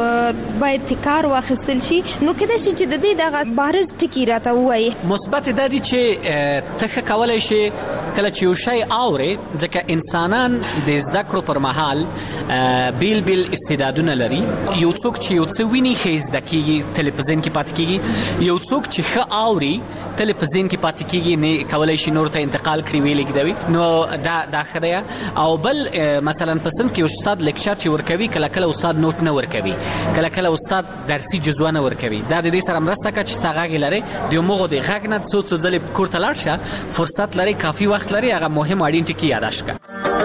او باید کار واخیستل شي نو کله چې د دې دغه بارز ټکی راته وایي مثبت د دې چې ته کولای شي کله چې یو شی اوري ځکه انسانان د زده کړو پر مهال بیل بیل استعدادونه لري یو څوک چې یو څه ویني خیز د کیږي تلویزیون کې پاتې کیږي یو څوک چې ښه اوري تلویزیون کې پاتې کیږي نه کولای شي نور ته انتقال کړي ویل کېدوي نو دا دا خدای او بل مثلا په صنف کې استاد لیکچر چې ورکوي کله کله استاد نوٹ نه ورکوي کله کله استاد درسي جزوه نه ورکوي دا د دې سره مرسته کوي چې تاغه لري د موغو د غږ نه څو څو ځلې کور ته لاړ شه فرصت لري کافي وخت لري هغه مهم اړین ټکی یاداش کا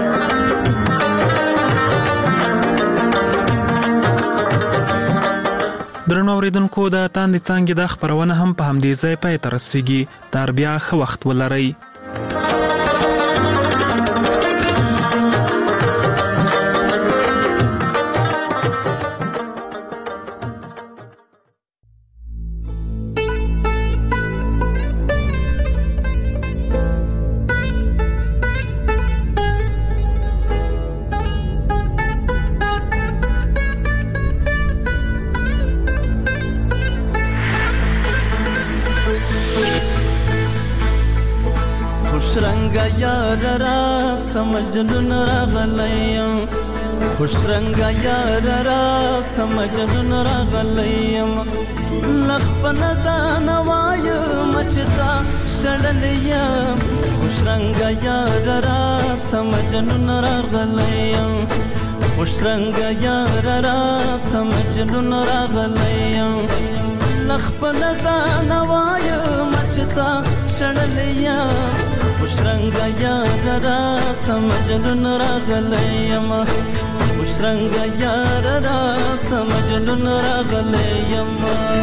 درنو اوریدونکو د تاندې څنګه د خبرونه هم په همدې ځای پای ته رسیږي تر بیا خو وخت ولرئ سمجنون راغلیم خوش رنگا یار را سمجنون راغلیم لخ په نزان وایم چتا شړلیم خوش رنگا یار را سمجنون راغلیم خوش رنگا یار را سمجنون راغلیم لخ په نزان وایم چتا شړلیم خوش رنگ یار را سمجنون راغلیم خوش رنگ یار را سمجنون راغلیم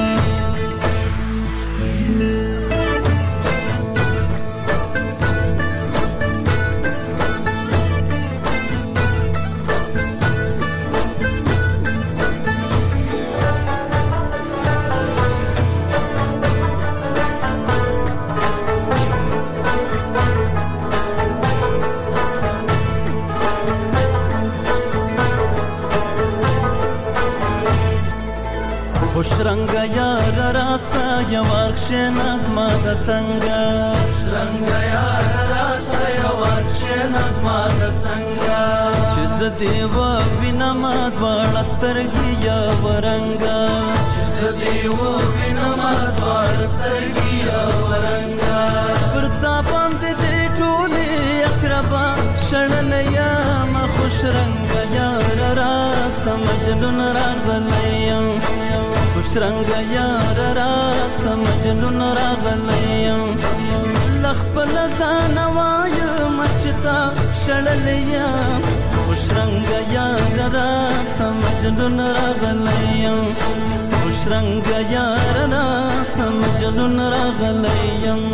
خوش رنگ یار راسا یا ورکشن از ما د څنګه خوش رنگ یار راسا یا ورکشن از ما د څنګه چې زدي و وینم دوړ سترګي یا ورنګا چې زدي و وینم دوړ سترګي یا ورنګا پرتا باندې دې ټولې اقربا شړل یا ما خوش رنگ یار راسا مجنون راغلیم خوش رنگ یار را سمجنون راغلیم لخ په لزان وایم چتا شړلیم خوش رنگ یار را سمجنون راغلیم خوش رنگ یار را سمجنون راغلیم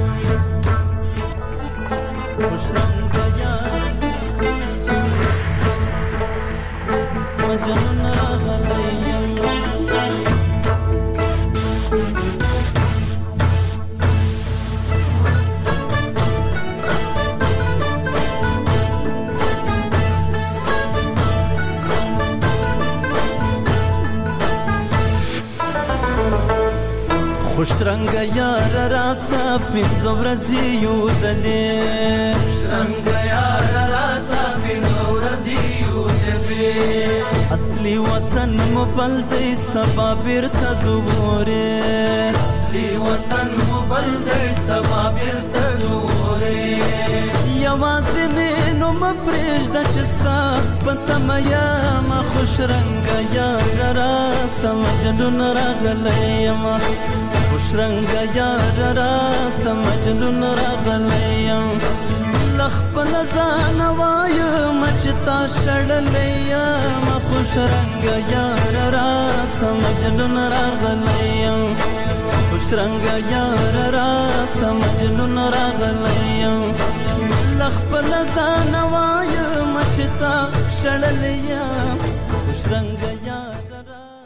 خوش رنگ یار مجنون راغلی خوش رنگ یار راسا پینځه ورځې یو دلې خوش رنگ یار راسا پینځه ورځې یو دلې اصلي وطن مو بل دی سبا بیرته زوره اصلي وطن مو بل دی سبا بیرته زوره یوازې مې نو مپرېږده چې ستا په تمه یمه خوش رنګ یار راسا مجنون راغلی یمه خوش رنگ یار راسا مجنون راغلی یم لخپل ځان وایم چې تا شړلی یم خوش رنگ یار راسا مجنون راغلی یم خوش رنگ یار راسا مجنون راغلی یم لخپل ځان وایم چې تا شړلی یم خوش رنگ